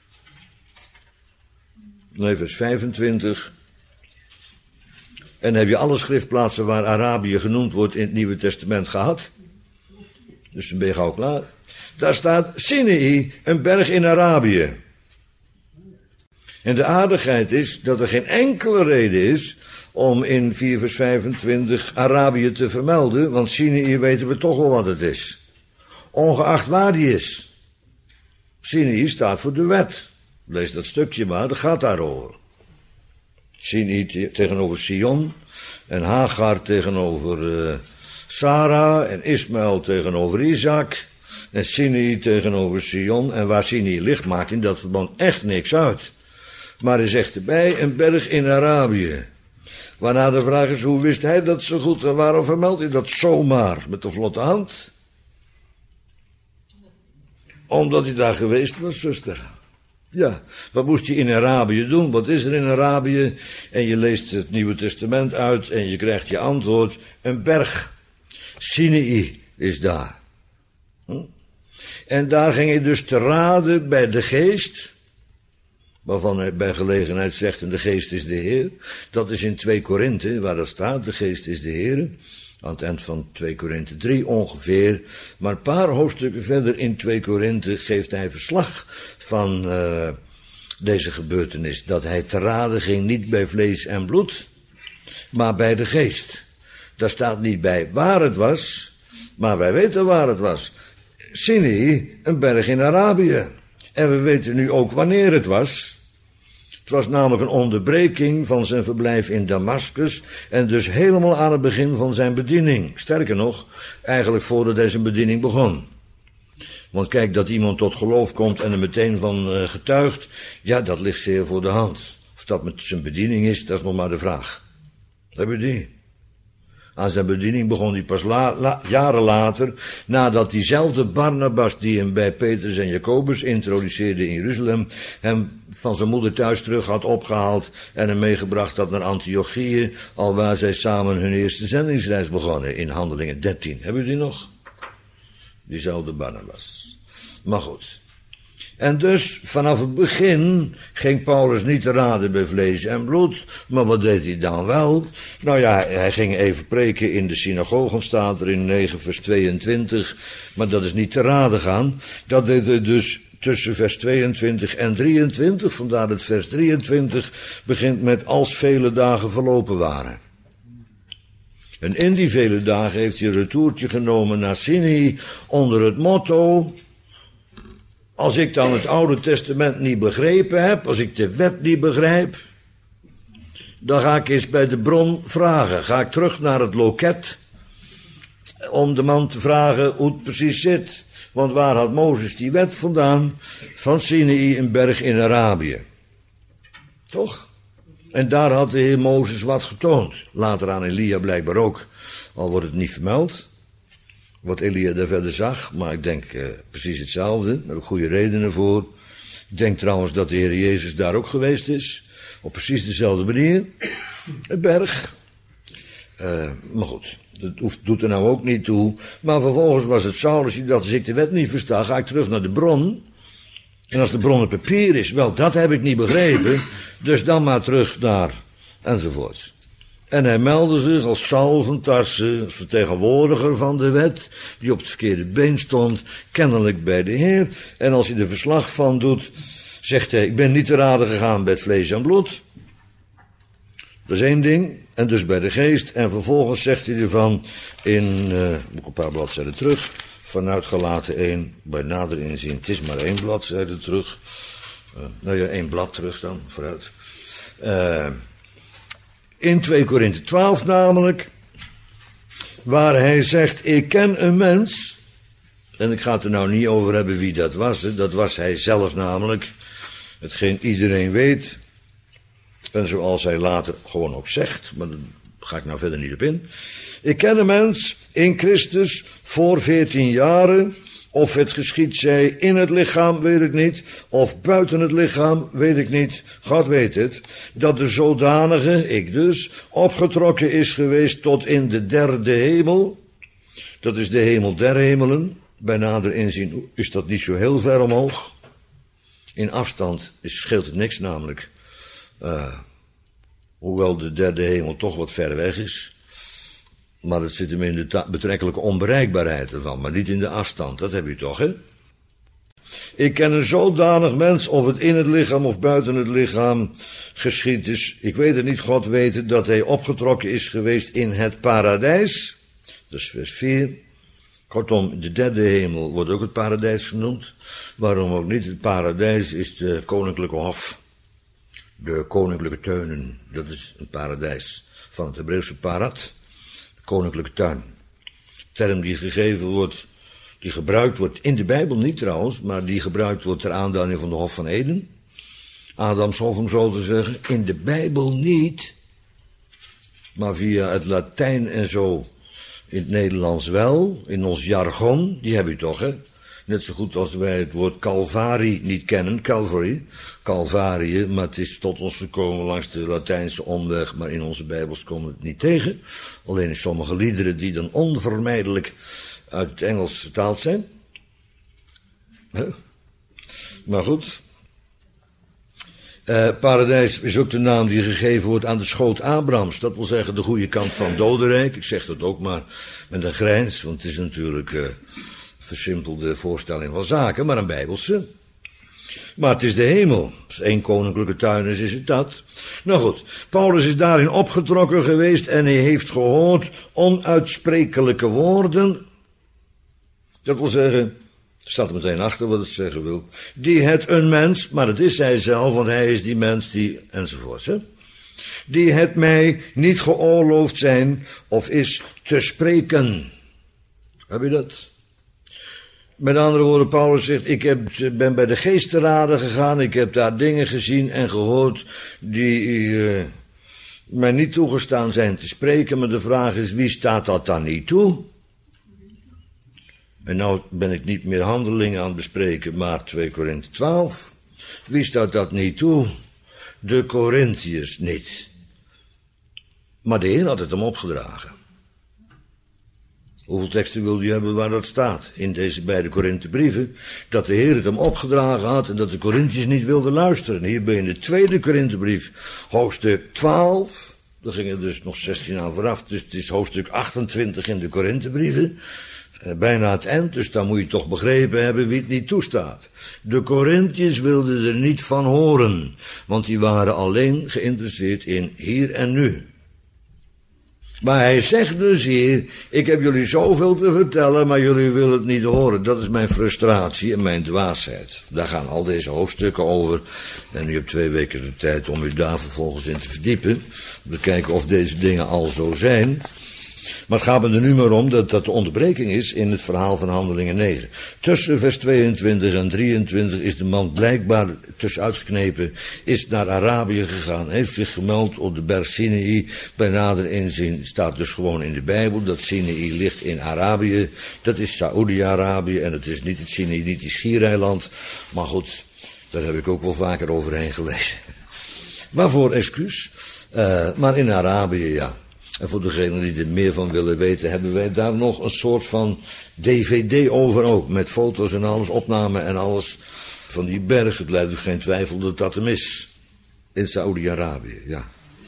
Nee, vers vijfentwintig. En dan heb je alle schriftplaatsen waar Arabië genoemd wordt in het Nieuwe Testament gehad. Dus dan ben je gauw klaar. Daar staat Sinai, een berg in Arabië. En de aardigheid is dat er geen enkele reden is om in vier vers vijfentwintig Arabië te vermelden, want Sinai weten we toch wel wat het is. Ongeacht waar die is. Sinai staat voor de wet. Lees dat stukje maar, dat gaat daarover. Sinai tegenover Sion en Hagar tegenover uh, Sarah en Ismaël tegenover Isaac en Sinai tegenover Sion. En waar Sinai ligt maakt in dat verband echt niks uit. Maar hij zegt erbij een berg in Arabië. Waarna de vraag is, hoe wist hij dat zo goed en waarom vermeldt hij dat zomaar met de vlotte hand? Omdat hij daar geweest was, zuster. Ja, wat moest je in Arabië doen? Wat is er in Arabië? En je leest het Nieuwe Testament uit en je krijgt je antwoord. Een berg. Sinai is daar. Hm? En daar ging hij dus te raden bij de geest, waarvan hij bij gelegenheid zegt, en de geest is de Heer. Dat is in twee Korinthe, waar dat staat, de geest is de Heer. Aan het eind van twee Korinthe drie ongeveer. Maar een paar hoofdstukken verder in twee Korinthe geeft hij verslag van uh, deze gebeurtenis. Dat hij te raden ging niet bij vlees en bloed, maar bij de geest. Daar staat niet bij waar het was, maar wij weten waar het was. Sinai, een berg in Arabië. En we weten nu ook wanneer het was. Het was namelijk een onderbreking van zijn verblijf in Damascus en dus helemaal aan het begin van zijn bediening. Sterker nog, eigenlijk voordat hij zijn bediening begon. Want kijk, dat iemand tot geloof komt en er meteen van uh, getuigt, ja, dat ligt zeer voor de hand. Of dat met zijn bediening is, dat is nog maar de vraag. Heb je die? Aan zijn bediening begon hij pas la, la, jaren later, nadat diezelfde Barnabas die hem bij Petrus en Jacobus introduceerde in Jeruzalem, hem van zijn moeder thuis terug had opgehaald en hem meegebracht had naar Antiochië, alwaar zij samen hun eerste zendingsreis begonnen in Handelingen dertien. Hebben jullie die nog? Diezelfde Barnabas. Maar goed. En dus vanaf het begin ging Paulus niet te raden bij vlees en bloed, maar wat deed hij dan wel? Nou ja, hij ging even preken in de synagogen, staat er in negen vers tweeëntwintig, maar dat is niet te raden gaan. Dat deed hij dus tussen vers tweeëntwintig en drieëntwintig, vandaar dat vers drieëntwintig begint met als vele dagen verlopen waren. En in die vele dagen heeft hij een retourtje genomen naar Sinai onder het motto: als ik dan het Oude Testament niet begrepen heb, als ik de wet niet begrijp, dan ga ik eens bij de bron vragen. Ga ik terug naar het loket om de man te vragen hoe het precies zit. Want waar had Mozes die wet vandaan? Van Sinai, een berg in Arabië. Toch? En daar had de Heer Mozes wat getoond. Later aan Elia blijkbaar ook, al wordt het niet vermeld wat Elia daar verder zag, maar ik denk uh, precies hetzelfde. Daar heb ik goede redenen voor. Ik denk trouwens dat de Heer Jezus daar ook geweest is. Op precies dezelfde manier. Een berg. Uh, maar goed, dat hoeft, doet er nou ook niet toe. Maar vervolgens was het Saulus die dacht, als ik de wet niet versta, ga ik terug naar de bron. En als de bron het papier is, wel, dat heb ik niet begrepen. Dus dan maar terug naar, enzovoorts. En hij meldde zich als Saul van Tarse, als vertegenwoordiger van de wet, die op het verkeerde been stond, kennelijk bij de Heer. En als hij er verslag van doet, zegt hij, ik ben niet te raden gegaan bij het vlees en bloed. Dat is één ding. En dus bij de geest. En vervolgens zegt hij ervan in, uh, moet ik een paar bladzijden terug, vanuit Galaten één, bij nader inzien, het is maar één bladzijde terug. Uh, nou ja, één blad terug dan, vooruit. Uh, in twee Korinthe twaalf namelijk, waar hij zegt, ik ken een mens, en ik ga het er nou niet over hebben wie dat was, hè. Dat was hij zelf namelijk, hetgeen iedereen weet, en zoals hij later gewoon ook zegt, maar daar ga ik nou verder niet op in. Ik ken een mens in Christus voor veertien jaren, of het geschied zij in het lichaam, weet ik niet, of buiten het lichaam, weet ik niet, God weet het, dat de zodanige, ik dus, opgetrokken is geweest tot in de derde hemel, dat is de hemel der hemelen, bij nader inzien is dat niet zo heel ver omhoog, in afstand is, scheelt het niks namelijk, uh, hoewel de derde hemel toch wat ver weg is. Maar het zit hem in de ta- betrekkelijke onbereikbaarheid ervan, maar niet in de afstand, dat heb je toch, hè? Ik ken een zodanig mens, of het in het lichaam of buiten het lichaam geschied is, ik weet het niet, God weet het, dat hij opgetrokken is geweest in het paradijs. Dat is vers vier. Kortom, de derde hemel wordt ook het paradijs genoemd. Waarom ook niet? Het paradijs is de koninklijke hof. De koninklijke tuinen, dat is een paradijs van het Hebreeuwse parat. Koninklijke tuin. Term die gegeven wordt, die gebruikt wordt, in de Bijbel niet trouwens, maar die gebruikt wordt ter aanduiding van de Hof van Eden. Adams Hof, om zo te zeggen. In de Bijbel niet, maar via het Latijn en zo, in het Nederlands wel, in ons jargon, die heb je toch, hè? Net zo goed als wij het woord Calvari niet kennen, Calvary, Calvarië, maar het is tot ons gekomen langs de Latijnse omweg, maar in onze Bijbels komen we het niet tegen. Alleen in sommige liederen die dan onvermijdelijk uit het Engels vertaald zijn. Huh? Maar goed. Uh, paradijs is ook de naam die gegeven wordt aan de schoot Abrahams. Dat wil zeggen de goede kant van het dodenrijk. Ik zeg dat ook maar met een grijns, want het is natuurlijk uh, versimpelde voorstelling van zaken, maar een bijbelse. Maar het is de hemel. Als één koninklijke tuin is, is het dat. Nou goed, Paulus is daarin opgetrokken geweest en hij heeft gehoord onuitsprekelijke woorden. Dat wil zeggen, staat er meteen achter wat het zeggen wil, die het een mens, maar het is hij zelf, want hij is die mens die, enzovoorts, hè, die het mij niet geoorloofd zijn of is te spreken. Heb je dat? Met andere woorden, Paulus zegt, ik heb, ben bij de geestenraden gegaan, ik heb daar dingen gezien en gehoord die uh, mij niet toegestaan zijn te spreken, maar de vraag is, wie staat dat dan niet toe? En nou ben ik niet meer Handelingen aan het bespreken, maar twee Korinthe twaalf. Wie staat dat niet toe? De Korinthiërs niet. Maar de Heer had het hem opgedragen. Hoeveel teksten wil u hebben waar dat staat? In deze beide Korinthebrieven. Dat de Heer het hem opgedragen had en dat de Korinthiërs niet wilden luisteren. Hier ben je in de tweede Korinthebrief, hoofdstuk twaalf. Daar ging er dus nog zestien aan vooraf. Dus het is hoofdstuk achtentwintig in de Korinthebrieven. Bijna het eind, dus dan moet je toch begrepen hebben wie het niet toestaat. De Korinthiërs wilden er niet van horen, want die waren alleen geïnteresseerd in hier en nu. Maar hij zegt dus hier, ik heb jullie zoveel te vertellen, maar jullie willen het niet horen. Dat is mijn frustratie en mijn dwaasheid. Daar gaan al deze hoofdstukken over. En u hebt twee weken de tijd om u daar vervolgens in te verdiepen. Om te kijken of deze dingen al zo zijn. Maar het gaat me er nu maar om dat dat de onderbreking is in het verhaal van Handelingen negen. Tussen vers tweeëntwintig en drieëntwintig is de man blijkbaar tussenuitgeknepen, is naar Arabië gegaan, heeft zich gemeld op de berg Sinaï. Bij nader inzien staat dus gewoon in de Bijbel dat Sinaï ligt in Arabië. Dat is Saoedi-Arabië en het is niet het Sinaïtisch schiereiland. Maar goed, daar heb ik ook wel vaker overheen gelezen. Waarvoor excuus? Uh, maar in Arabië, ja. En voor degenen die er meer van willen weten, hebben wij daar nog een soort van D V D over ook. Met foto's en alles, opnamen en alles van die berg. Het leidt dus geen twijfel dat dat hem is. In Saoedi-Arabië, ja.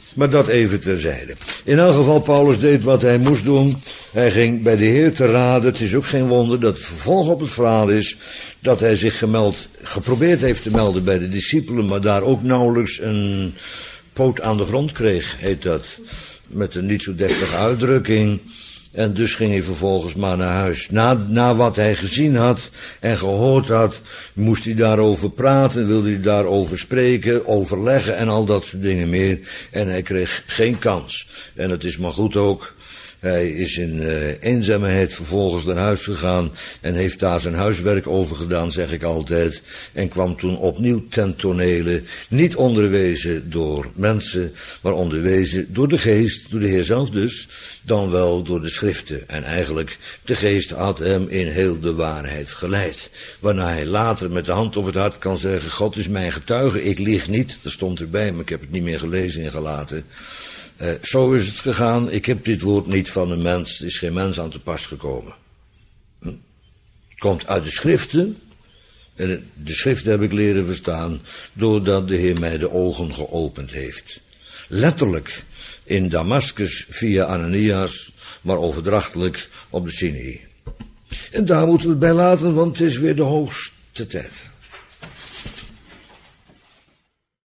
Maar dat even terzijde. In elk geval, Paulus deed wat hij moest doen. Hij ging bij de Heer te raden. Het is ook geen wonder dat het vervolg op het verhaal is dat hij zich gemeld, geprobeerd heeft te melden bij de discipelen, maar daar ook nauwelijks een poot aan de grond kreeg, heet dat. Met een niet zo deftige uitdrukking. En dus ging hij vervolgens maar naar huis. Na, na wat hij gezien had en gehoord had, moest hij daarover praten, wilde hij daarover spreken, overleggen en al dat soort dingen meer. En hij kreeg geen kans. En het is maar goed ook. Hij is in uh, eenzaamheid vervolgens naar huis gegaan en heeft daar zijn huiswerk over gedaan, zeg ik altijd. En kwam toen opnieuw ten tonele, niet onderwezen door mensen, maar onderwezen door de geest, door de Heer zelf dus, dan wel door de schriften. En eigenlijk, de geest had hem in heel de waarheid geleid. Waarna hij later met de hand op het hart kan zeggen, God is mijn getuige, ik lieg niet. Dat stond erbij, maar ik heb het niet meer gelezen en gelaten. Uh, zo is het gegaan. Ik heb dit woord niet van een mens. Er is geen mens aan te pas gekomen. Hm? Het komt uit de schriften. En de schriften heb ik leren verstaan doordat de Heer mij de ogen geopend heeft. Letterlijk in Damascus via Ananias, maar overdrachtelijk op de Sinai. En daar moeten we het bij laten, want het is weer de hoogste tijd.